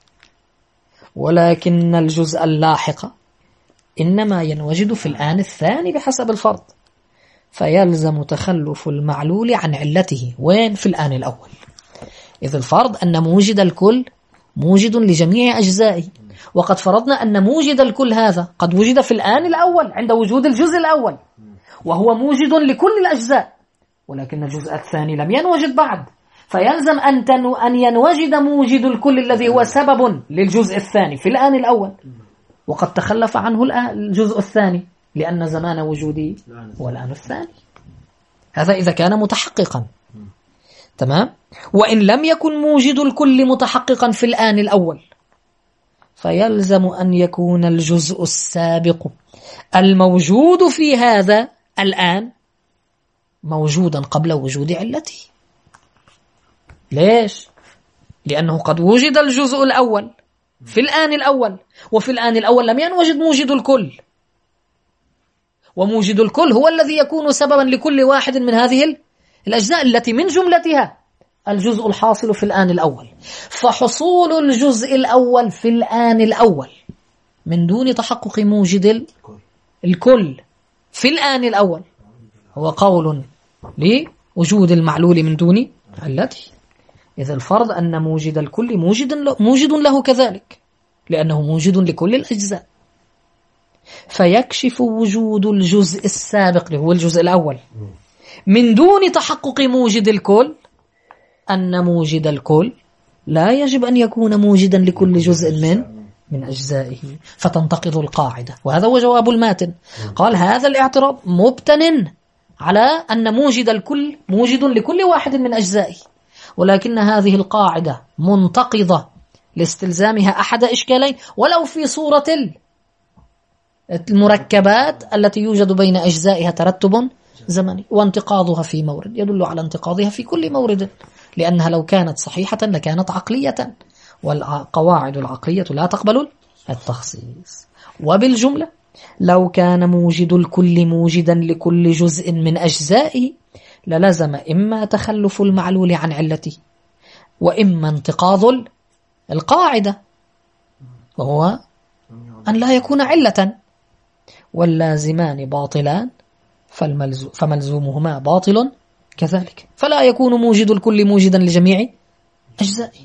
ولكن الجزء اللاحق إنما ينوجد في الآن الثاني بحسب الفرض، فيلزم تخلف المعلول عن علته وين؟ في الآن الأول. إذ الفرض أن موجد الكل موجد لجميع أجزائه، وقد فرضنا أن موجد الكل هذا قد وجد في الآن الأول عند وجود الجزء الأول، وهو موجد لكل الأجزاء، ولكن الجزء الثاني لم ينوجد بعد، فيلزم أن ينوجد موجد الكل الذي هو سبب للجزء الثاني في الآن الأول، وقد تخلف عنه الجزء الثاني لأن زمان وجوده هو الآن الثاني. هذا إذا كان متحققا. تمام؟ وإن لم يكن موجد الكل متحققا في الآن الأول فيلزم أن يكون الجزء السابق الموجود في هذا الآن موجودا قبل وجود علته. ليش؟ لأنه قد وجد الجزء الأول في الآن الأول، وفي الآن الأول لم ينوجد موجد الكل، وموجد الكل هو الذي يكون سببا لكل واحد من هذه الأجزاء التي من جملتها الجزء الحاصل في الآن الأول. فحصول الجزء الأول في الآن الأول من دون تحقق موجد الكل في الآن الأول هو قول لوجود المعلول من دون علته. إذا الفرض أن موجد الكل موجد له كذلك لأنه موجد لكل الأجزاء، فيكشف وجود الجزء السابق اللي هو الجزء الأول من دون تحقق موجد الكل أن موجد الكل لا يجب أن يكون موجدا لكل جزء من أجزائه، فتنتقض القاعدة. وهذا هو جواب الماتن. قال هذا الاعتراض مبتن على أن موجد الكل موجد لكل واحد من أجزائه، ولكن هذه القاعدة منتقضة لاستلزامها أحد إشكالين ولو في صورة المركبات التي يوجد بين أجزائها ترتب زمني، وانتقاضها في مورد يدل على انتقاضها في كل مورد، لأنها لو كانت صحيحة لكانت عقلية، والقواعد العقلية لا تقبل التخصيص. وبالجملة لو كان موجد الكل موجدا لكل جزء من أجزائه للزم إما تخلف المعلول عن علته وإما انتقاض القاعدة، وهو أن لا يكون علة، واللازمان باطلان فملزومهما باطل كذلك، فلا يكون موجد الكل موجدا لجميع أجزائه.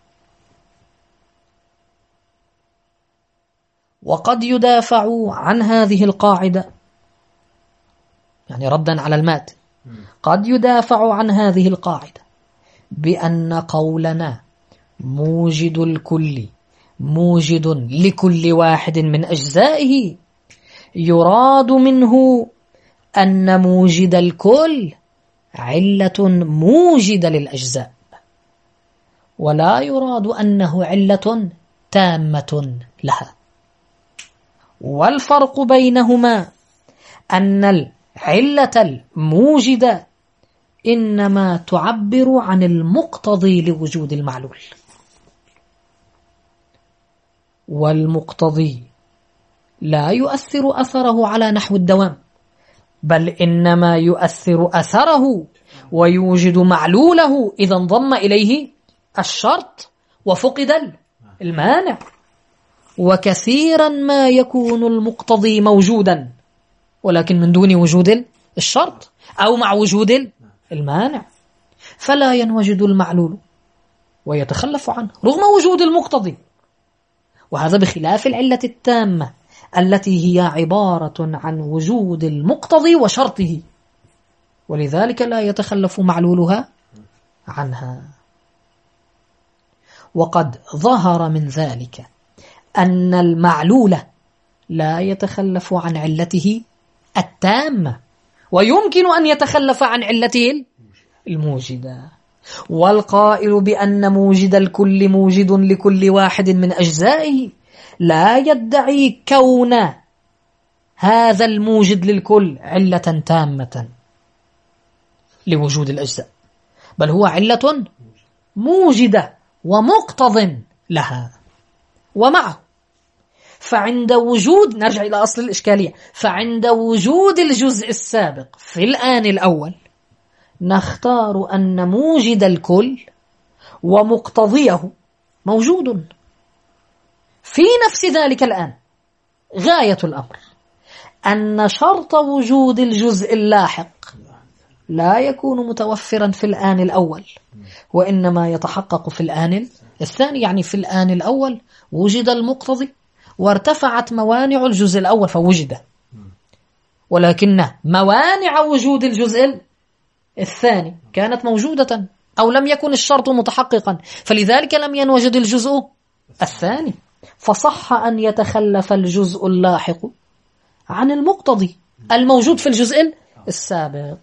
وقد يدافع عن هذه القاعدة، يعني ردا على المات، قد يدافع عن هذه القاعدة بأن قولنا موجد الكل موجد لكل واحد من أجزائه يراد منه أن موجد الكل علة موجدة للأجزاء، ولا يراد أنه علة تامة لها. والفرق بينهما أن العلة الموجدة إنما تعبر عن المقتضي لوجود المعلول، والمقتضي لا يؤثر أثره على نحو الدوام، بل إنما يؤثر أثره ويوجد معلوله إذا انضم إليه الشرط وفقد المانع. وكثيرا ما يكون المقتضي موجودا ولكن من دون وجود الشرط أو مع وجود المانع، فلا ينوجد المعلول ويتخلف عنه رغم وجود المقتضي، وهذا بخلاف العلة التامة التي هي عبارة عن وجود المقتضي وشرطه، ولذلك لا يتخلف معلولها عنها. وقد ظهر من ذلك أن المعلول لا يتخلف عن علته التامة، ويمكن أن يتخلف عن علته الموجدة. والقائل بأن موجد الكل موجد لكل واحد من أجزائه لا يدعي كون هذا الموجد للكل علة تامة لوجود الأجزاء، بل هو علة موجدة ومقتض لها. ومعه فعند وجود، نرجع إلى أصل الإشكالية، فعند وجود الجزء السابق في الآن الأول نختار أن موجد الكل ومقتضيه موجود في نفس ذلك الآن. غاية الأمر أن شرط وجود الجزء اللاحق لا يكون متوفرا في الآن الأول، وإنما يتحقق في الآن الثاني. يعني في الآن الأول وجد المقتضي وارتفعت موانع الجزء الأول فوجد، ولكن موانع وجود الجزء الثاني كانت موجودة أو لم يكن الشرط متحققا، فلذلك لم ينوجد الجزء الثاني، فصح أن يتخلف الجزء اللاحق عن المقتضي الموجود في الجزء السابق،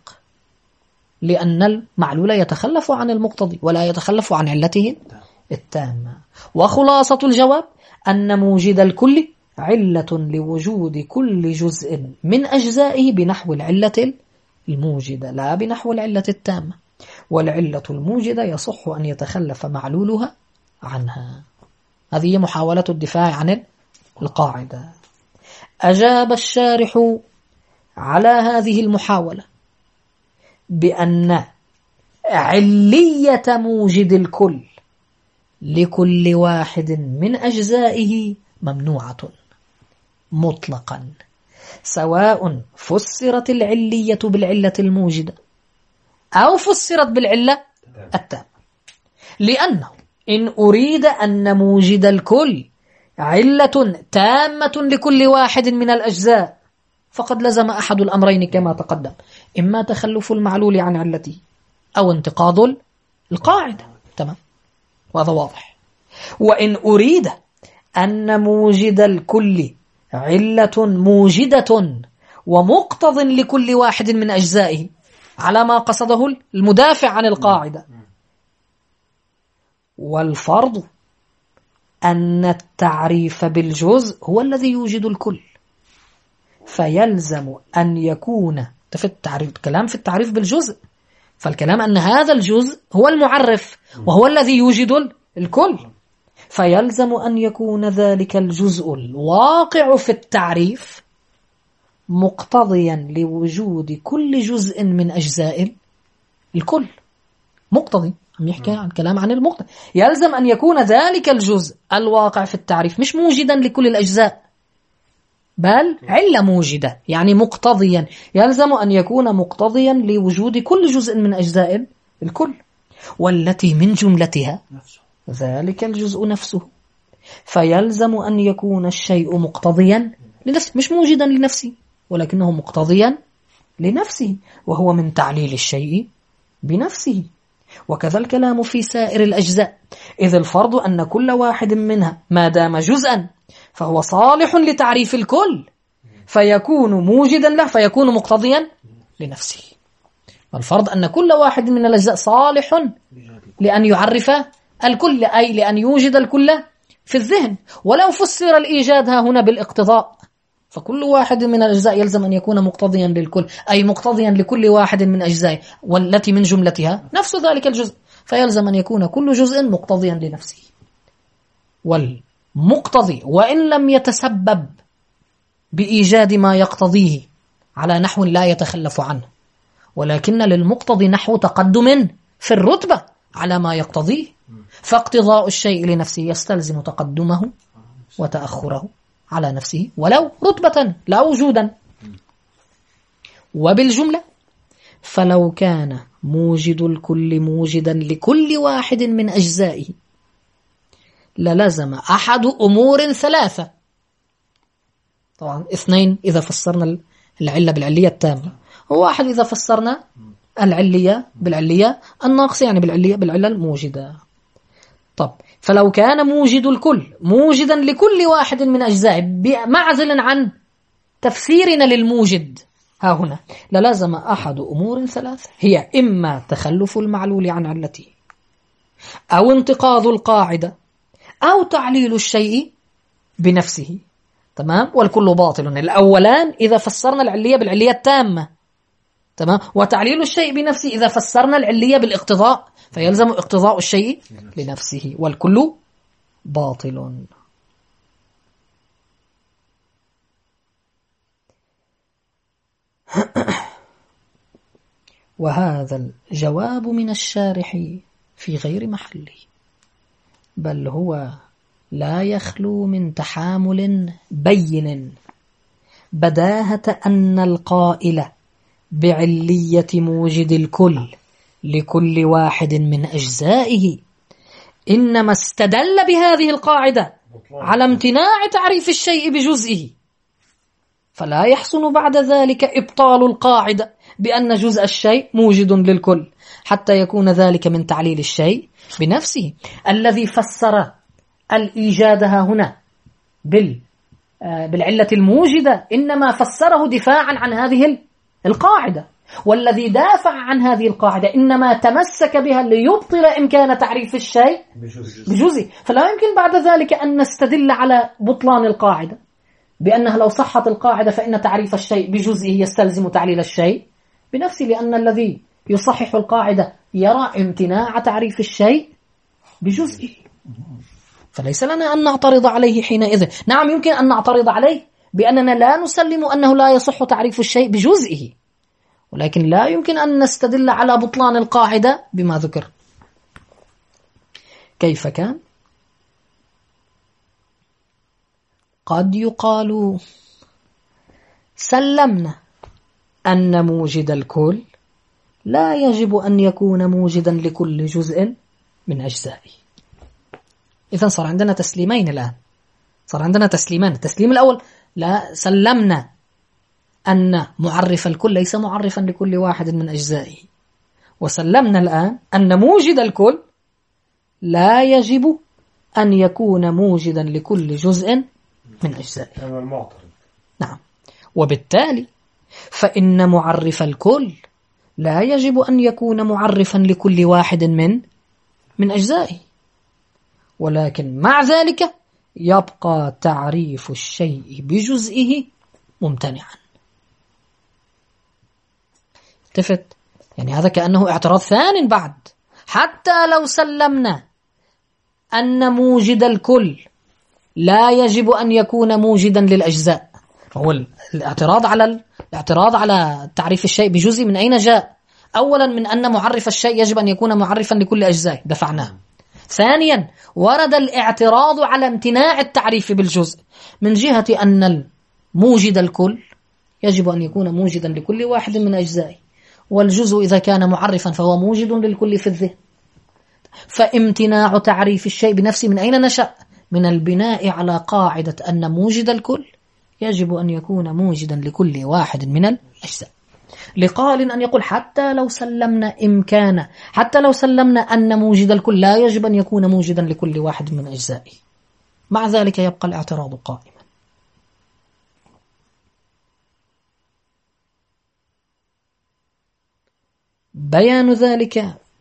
لأن المعلول يتخلف عن المقتضي ولا يتخلف عن علته التامة. وخلاصة الجواب أن موجد الكل علة لوجود كل جزء من أجزائه بنحو العلة الموجدة لا بنحو العلة التامة، والعلة الموجدة يصح أن يتخلف معلولها عنها. هذه محاولة الدفاع عن القاعدة. أجاب الشارح على هذه المحاولة بأن علية موجد الكل لكل واحد من أجزائه ممنوعة مطلقا، سواء فسرت العلية بالعلة الموجدة أو فسرت بالعلة التامة، لأنه إن أريد أن موجد الكل علة تامة لكل واحد من الأجزاء فقد لزم أحد الأمرين كما تقدم، إما تخلف المعلول عن علته أو انتقاض القاعدة. تمام، وهذا واضح. وإن أريد أن موجد الكل علة موجدة ومقتض لكل واحد من أجزائه على ما قصده المدافع عن القاعدة، والفرض أن التعريف بالجزء هو الذي يوجد الكل، فيلزم أن يكون في التعريف كلام في التعريف بالجزء، فالكلام أن هذا الجزء هو المعرف وهو الذي يوجد الكل، فيلزم أن يكون ذلك الجزء الواقع في التعريف مقتضيا لوجود كل جزء من أجزاء الكل. مقتضي، عم يحكي عن كلام عن المقتضي، يلزم أن يكون ذلك الجزء الواقع في التعريف مش موجدا لكل الأجزاء بل علة موجدة، يعني مقتضيا، يلزم أن يكون مقتضيا لوجود كل جزء من أجزاء الكل، والتي من جملتها ذلك الجزء نفسه، فيلزم أن يكون الشيء مقتضيا لنفسه، مش موجدا لنفسه ولكنه مقتضيا لنفسه، وهو من تعليل الشيء بنفسه. وكذا الكلام في سائر الأجزاء، إذ الفرض أن كل واحد منها ما دام جزءا فهو صالح لتعريف الكل، فيكون موجدا له فيكون مقتضيا لنفسه. والفرض أن كل واحد من الأجزاء صالح لأن يعرف الكل، أي لأن يوجد الكل في الذهن. ولو فسر الإيجاد ها هنا بالاقتضاء، فكل واحد من الأجزاء يلزم أن يكون مقتضيا للكل، أي مقتضيا لكل واحد من أجزائه، والتي من جملتها نفس ذلك الجزء، فيلزم أن يكون كل جزء مقتضيا لنفسه. والمقتضي وإن لم يتسبب بإيجاد ما يقتضيه على نحو لا يتخلف عنه، ولكن للمقتضي نحو تقدم في الرتبة على ما يقتضيه، فاقتضاء الشيء لنفسه يستلزم تقدمه وتأخره على نفسه ولو رتبة لا وجودا. وبالجملة فلو كان موجد الكل موجدا لكل واحد من أجزائه للزم أحد أمور ثلاثة، طبعا اثنين إذا فسرنا العلة بالعلية التامة، وواحد إذا فسرنا العلية بالعلية الناقصة، يعني بالعلة الموجدة. طب فلو كان موجد الكل موجدا لكل واحد من أجزائه، معزلا عن تفسيرنا للموجد ها هنا للازم أحد أمور ثلاثة، هي إما تخلف المعلول عن علته، أو انتقاض القاعدة، أو تعليل الشيء بنفسه. تمام؟ والكل باطل. الأولان إذا فسرنا العلية بالعلية التامة، تمام، وتعليل الشيء بنفسه إذا فسرنا العلية بالاقتضاء، فيلزم اقتضاء الشيء لنفسه، والكل باطل. وهذا الجواب من الشارح في غير محله، بل هو لا يخلو من تحامل بين بداهة أن القائل بعلية موجد الكل لكل واحد من أجزائه إنما استدل بهذه القاعدة على امتناع تعريف الشيء بجزئه، فلا يحسن بعد ذلك إبطال القاعدة بأن جزء الشيء موجد للكل حتى يكون ذلك من تعليل الشيء بنفسه. الذي فسر الإيجادها هنا بالعلة الموجدة إنما فسره دفاعا عن هذه القاعدة، والذي دافع عن هذه القاعدة إنما تمسك بها ليبطل إمكان تعريف الشيء بجزء. فلا يمكن بعد ذلك أن نستدل على بطلان القاعدة بأنها لو صحت القاعدة فإن تعريف الشيء بجزئه يستلزم تعليل الشيء بنفسه، لأن الذي يصحح القاعدة يرى امتناع تعريف الشيء بجزئه، فليس لنا أن نعترض عليه حينئذ. نعم يمكن أن نعترض عليه بأننا لا نسلم أنه لا يصح تعريف الشيء بجزئه، ولكن لا يمكن أن نستدل على بطلان القاعدة بما ذكر. كيف كان؟ قد يقال سلمنا أن موجد الكل لا يجب أن يكون موجدا لكل جزء من أجزائه. إذن صار عندنا تسليمين الآن، صار عندنا تسليمان. التسليم الأول لا سلمنا أن معرف الكل ليس معرفا لكل واحد من أجزائه، وسلمنا الآن أن موجد الكل لا يجب أن يكون موجدا لكل جزء من أجزائه. نعم، وبالتالي فإن معرف الكل لا يجب أن يكون معرفا لكل واحد من أجزائه، ولكن مع ذلك يبقى تعريف الشيء بجزئه ممتنعا. التفت، يعني هذا كأنه اعتراض ثان بعد. حتى لو سلمنا أن موجد الكل لا يجب أن يكون موجدا للأجزاء، فهو الاعتراض على تعريف الشيء بجزء من أين جاء؟ أولا من أن معرف الشيء يجب أن يكون معرفا لكل أجزاء، دفعناه. ثانيا ورد الاعتراض على امتناع التعريف بالجزء من جهة أن موجد الكل يجب أن يكون موجدا لكل واحد من أجزائه، والجزء إذا كان معرفا فهو موجد للكل في الذهن. فامتناع تعريف الشيء بنفسه من أين نشأ؟ من البناء على قاعدة أن موجد الكل يجب أن يكون موجدا لكل واحد من الأجزاء. لقال أن يقول حتى لو سلمنا أن موجد الكل لا يجب أن يكون موجدا لكل واحد من أجزائه، مع ذلك يبقى الاعتراض قائما. بيان ذلك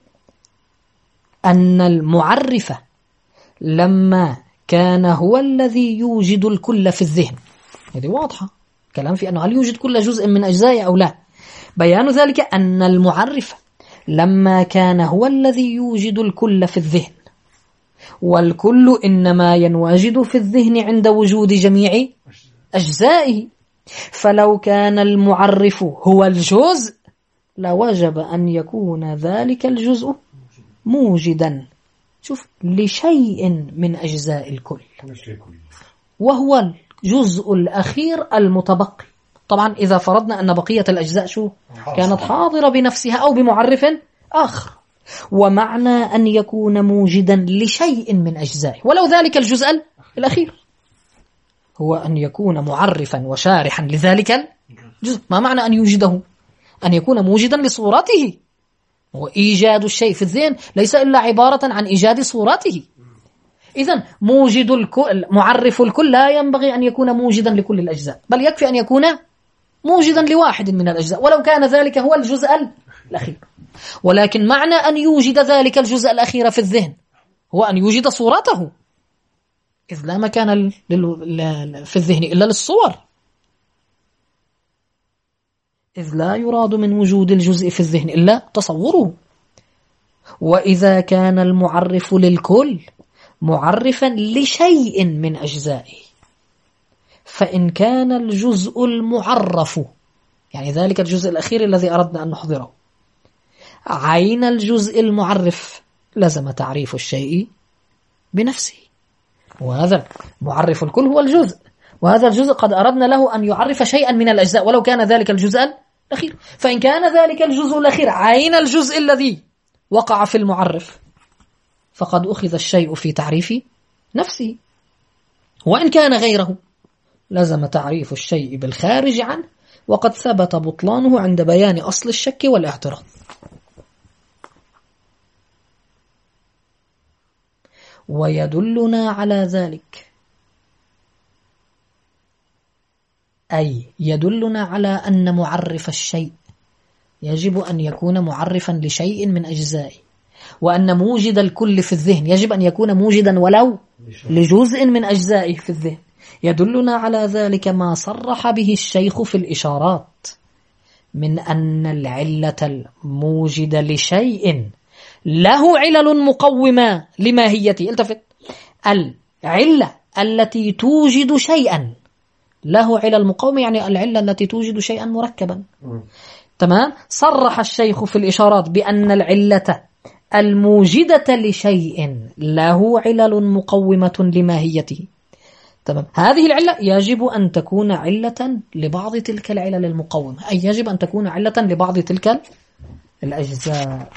أن المعرف لما كان هو الذي يوجد الكل في الذهن، هذه واضحة كلام في أنه هل يوجد كل جزء من أجزائه أو لا. بيان ذلك أن المعرف لما كان هو الذي يوجد الكل في الذهن، والكل إنما ينواجد في الذهن عند وجود جميع أجزائه، فلو كان المعرف هو الجزء لوجب أن يكون ذلك الجزء موجدا لشيء من أجزاء الكل، وهو الجزء الأخير المتبقي. طبعا إذا فرضنا أن بقية الأجزاء كانت حاضرة بنفسها أو بمعرف آخر، ومعنى أن يكون موجدا لشيء من أجزائه ولو ذلك الجزء الأخير هو أن يكون معرفا وشارحا لذلك الجزء. ما معنى أن يوجده؟ أن يكون موجدا لصورته، وإيجاد الشيء في الذهن ليس إلا عبارة عن إيجاد صورته. إذن معرف الكل لا ينبغي أن يكون موجدا لكل الأجزاء، بل يكفي أن يكون موجدا لواحد من الأجزاء ولو كان ذلك هو الجزء الأخير. ولكن معنى أن يوجد ذلك الجزء الأخير في الذهن هو أن يوجد صورته، إذ لا مكان في الذهن إلا للصور، إذ لا يراد من وجود الجزء في الذهن إلا تصوره. وإذا كان المعرف للكل معرفا لشيء من أجزائه، فإن كان الجزء المعرف، يعني ذلك الجزء الأخير الذي أردنا أن نحضره، عين الجزء المعرف، لزم تعريف الشيء بنفسه. وهذا معرف الكل هو الجزء، وهذا الجزء قد أردنا له أن يعرف شيئا من الأجزاء ولو كان ذلك الجزء الأخير. فإن كان ذلك الجزء الأخير عين الجزء الذي وقع في المعرف، فقد أخذ الشيء في تعريف نفسه. وإن كان غيره لزم تعريف الشيء بالخارج عنه، وقد ثبت بطلانه عند بيان أصل الشك والاعتراض. ويدلنا على ذلك، أي يدلنا على أن معرف الشيء يجب أن يكون معرفا لشيء من أجزائه، وأن موجد الكل في الذهن يجب أن يكون موجدا ولو لجزء من أجزائه في الذهن. يدلنا على ذلك ما صرح به الشيخ في الإشارات من أن العلة الموجدة لشيء له علل مقومة لماهيته. التفت، العلة التي توجد شيئا له علل مقومة، يعني العلة التي توجد شيئا مركبا. تمام. صرح الشيخ في الإشارات بأن العلة الموجدة لشيء له علل مقومة لماهيته. تمام. هذه العلة يجب أن تكون علة لبعض تلك العلل المقومة، أي يجب أن تكون علة لبعض تلك الأجزاء.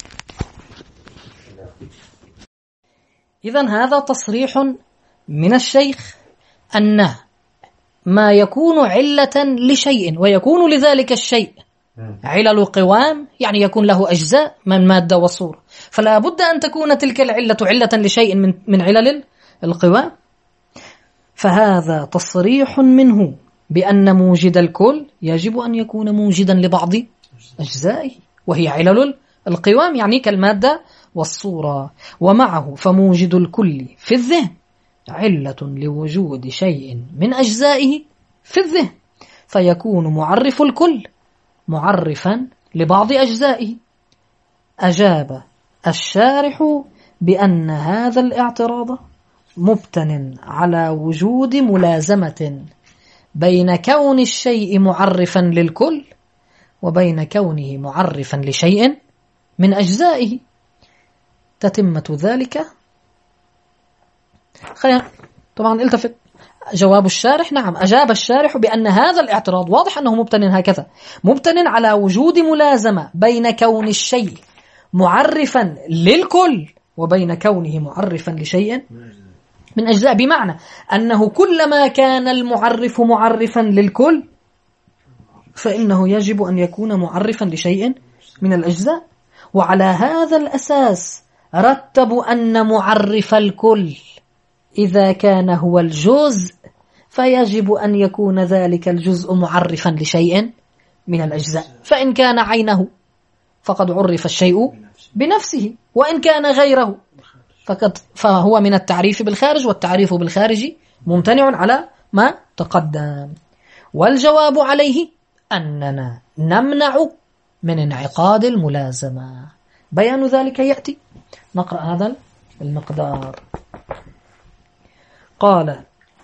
إذن هذا تصريح من الشيخ أن ما يكون علة لشيء ويكون لذلك الشيء علل قوام، يعني يكون له أجزاء من مادة وصورة، فلا بد أن تكون تلك العلة علة لشيء من علل القوام. فهذا تصريح منه بأن موجد الكل يجب أن يكون موجدا لبعض أجزائه، وهي علل القوام، يعني كالمادة والصورة. ومعه فموجد الكل في الذهن علة لوجود شيء من أجزائه في الذهن، فيكون معرف الكل معرفا لبعض أجزائه. أجاب الشارح بأن هذا الاعتراض مبتن على وجود ملازمة بين كون الشيء معرفا للكل وبين كونه معرفا لشيء من أجزائه. تتمة ذلك، طبعا التفت جواب الشارح. نعم، أجاب الشارح بأن هذا الاعتراض واضح أنه مبتن هكذا، مبتن على وجود ملازمة بين كون الشيء معرفا للكل وبين كونه معرفا لشيء من أجزاء، بمعنى أنه كلما كان المعرف معرفا للكل فإنه يجب أن يكون معرفا لشيء من الأجزاء. وعلى هذا الأساس رتبوا أن معرف الكل إذا كان هو الجزء فيجب أن يكون ذلك الجزء معرفا لشيء من الأجزاء، فإن كان عينه فقد عرف الشيء بنفسه، وإن كان غيره فهو من التعريف بالخارج، والتعريف بالخارج ممتنع على ما تقدم. والجواب عليه أننا نمنع من انعقاد الملازمة. بيان ذلك يأتي. نقرأ هذا المقدار. قال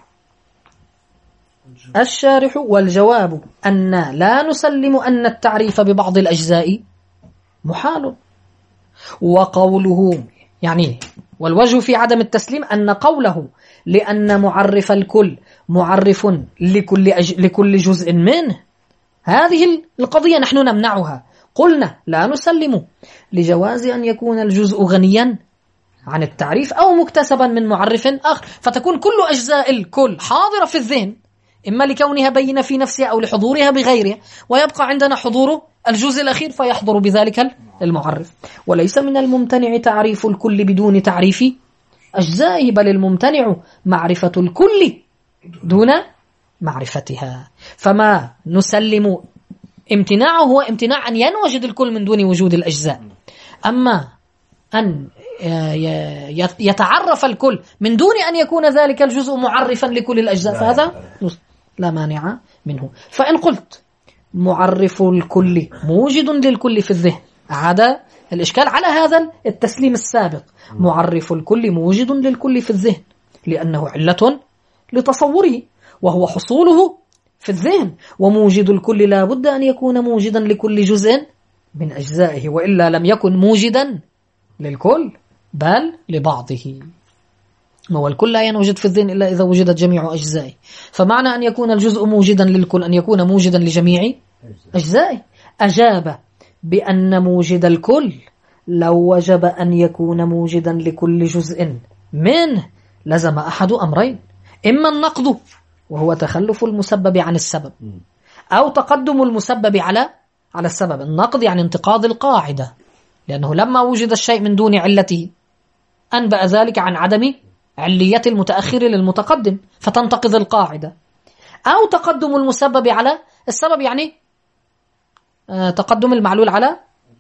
الشارح: والجواب أن لا نسلم أن التعريف ببعض الأجزاء محال. وقوله يعني والوجه في عدم التسليم أن قوله لأن معرف الكل معرف لكل جزء منه، هذه القضية نحن نمنعها. قلنا لا نسلم لجواز أن يكون الجزء غنيا عن التعريف أو مكتسبا من معرف آخر، فتكون كل أجزاء الكل حاضرة في الذهن، إما لكونها بينة في نفسها أو لحضورها بغيرها، ويبقى عندنا حضور الجزء الأخير فيحضر بذلك المعرف. وليس من الممتنع تعريف الكل بدون تعريف أجزائه، بل الممتنع معرفة الكل دون معرفتها. فما نسلم امتناعه هو امتناع أن ينوجد الكل من دون وجود الأجزاء. أما أن يتعرف الكل من دون أن يكون ذلك الجزء معرفا لكل الأجزاء فهذا لا مانع منه. فإن قلت معرف الكل موجد للكل في الذهن عاد الإشكال على هذا التسليم السابق. معرف الكل موجد للكل في الذهن لأنه علة لتصوره وهو حصوله في الذهن، وموجد الكل لا بد أن يكون موجدا لكل جزء من أجزائه وإلا لم يكن موجدا للكل بل لبعضه. والكل لا ينوجد في الذهن إلا إذا وجدت جميع أجزائه. فمعنى أن يكون الجزء موجدا للكل أن يكون موجدا لجميع أجزائه. أجاب بأن موجد الكل لو وجب أن يكون موجدا لكل جزء منه لزم أحد أمرين: إما النقض وهو تخلف المسبب عن السبب، أو تقدم المسبب على السبب. النقض يعني انتقاض القاعدة، لأنه لما وجد الشيء من دون علته أنبأ ذلك عن عدم علية المتأخر للمتقدم فتنتقض القاعدة. أو تقدم المسبب على السبب يعني تقدم المعلول على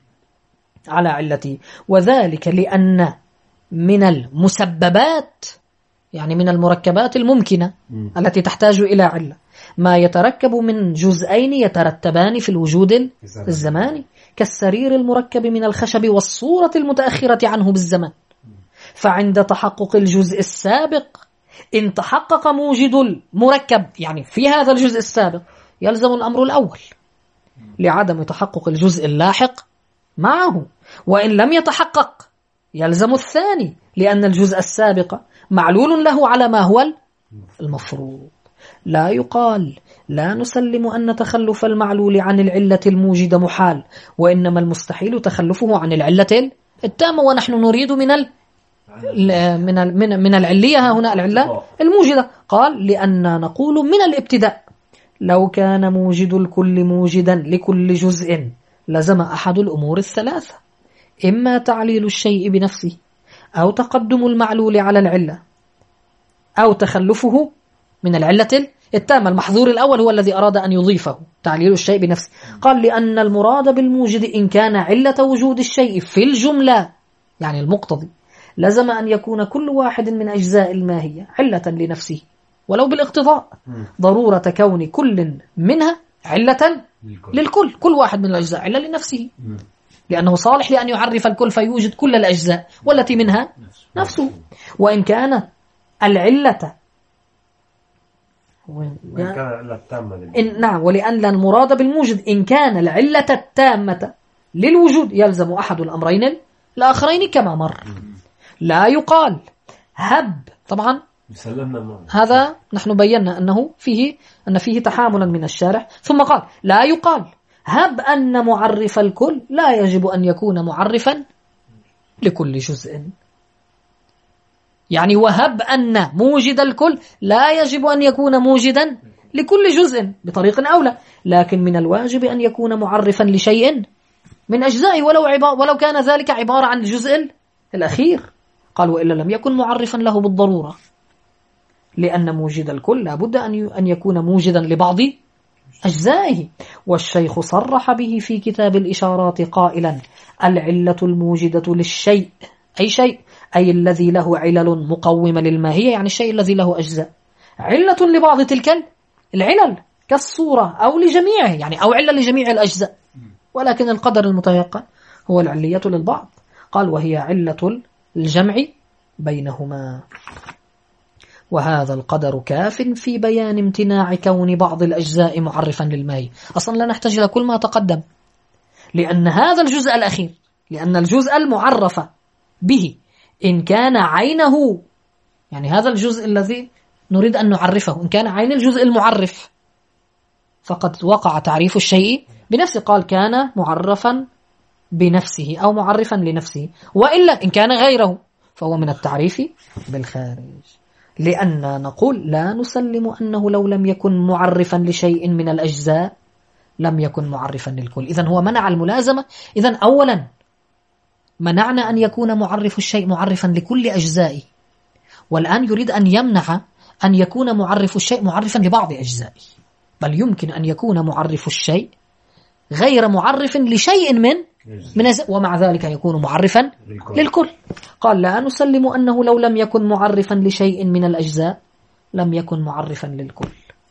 علته، وذلك لأن من المسببات يعني من المركبات الممكنة التي تحتاج إلى علة ما يتركب من جزئين يترتبان في الوجود الزماني، كالسرير المركب من الخشب والصورة المتأخرة عنه بالزمان. فعند تحقق الجزء السابق إن تحقق موجد المركب يعني في هذا الجزء السابق يلزم الأمر الأول لعدم تحقق الجزء اللاحق معه، وإن لم يتحقق يلزم الثاني لأن الجزء السابق معلول له على ما هو المفروض. لا يقال لا نسلم أن تخلف المعلول عن العلة الموجدة محال، وإنما المستحيل تخلفه عن العلة التامة، ونحن نريد من العلية هنا العلة الموجدة. قال لأن نقول من الابتداء لو كان موجد الكل موجدا لكل جزء لزم أحد الأمور الثلاثة: إما تعليل الشيء بنفسه، أو تقدم المعلول على العلة، أو تخلفه من العلة التامة. المحظور الأول هو الذي أراد أن يضيفه تعليل الشيء بنفسه. قال لأن المراد بالموجد إن كان علة وجود الشيء في الجملة يعني المقتضي لزم أن يكون كل واحد من أجزاء الماهية علة لنفسه ولو بالاقتضاء، ضرورة كون كل منها علة للكل. كل واحد من الأجزاء علة لنفسه لأنه صالح لأن يعرف الكل فيوجد كل الأجزاء والتي منها نفسه. وإن كانت العلة نعم، ولأن المراد بالموجد إن كان العلة التامة للوجود يلزم أحد الأمرين الآخرين كما مر. لا يقال هب، طبعا هذا نحن بينا أن فيه تحاملا من الشارح، ثم قال لا يقال هب أن معرف الكل لا يجب أن يكون معرفا لكل جزء. يعني وهب أن موجد الكل لا يجب أن يكون موجدا لكل جزء بطريق أولى، لكن من الواجب أن يكون معرفا لشيء من أجزائه ولو كان ذلك عبارة عن الجزء الأخير. قال وإلا لم يكن معرفا له بالضرورة، لأن موجد الكل لا بد أن يكون موجدا لبعض أجزائه. والشيخ صرح به في كتاب الإشارات قائلا العلة الموجدة للشيء أي شيء أي الذي له علل مقومة للماهية، يعني الشيء الذي له أجزاء، علة لبعض تلك العلل كالصورة أو لجميعه يعني أو علة لجميع الأجزاء، ولكن القدر المتيقن هو العلية للبعض. قال وهي علة الجمع بينهما، وهذا القدر كاف في بيان امتناع كون بعض الأجزاء معرفا للماهية. أصلا لا نحتاج إلى كل ما تقدم، لأن هذا الجزء الأخير، لأن الجزء المعرف به إن كان عينه، يعني هذا الجزء الذي نريد أن نعرفه إن كان عين الجزء المعرف فقد وقع تعريف الشيء بنفسه. قال كان معرفا بنفسه أو معرفا لنفسه، وإلا إن كان غيره فهو من التعريف بالخارج. لأن نقول لا نسلم أنه لو لم يكن معرفا لشيء من الأجزاء لم يكن معرفا للكل. إذن هو منع الملازمة. إذن أولا منعنا أن يكون معرف الشيء معرفا لكل أجزائه، والآن يريد أن يمنع أن يكون معرف الشيء معرفا لبعض أجزائه، بل يمكن أن يكون معرف الشيء غير معرف لشيء من ومع ذلك يكون معرفا للكل. قال لا نسلم أنه لو لم يكن معرفا لشيء من الأجزاء لم يكن معرفا للكل،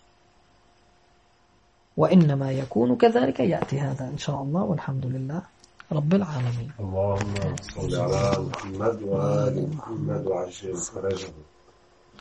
وإنما يكون كذلك. يأتي هذا إن شاء الله، والحمد لله رب العالمين. اللهم صل على محمد وآل محمد وعجل فرجه.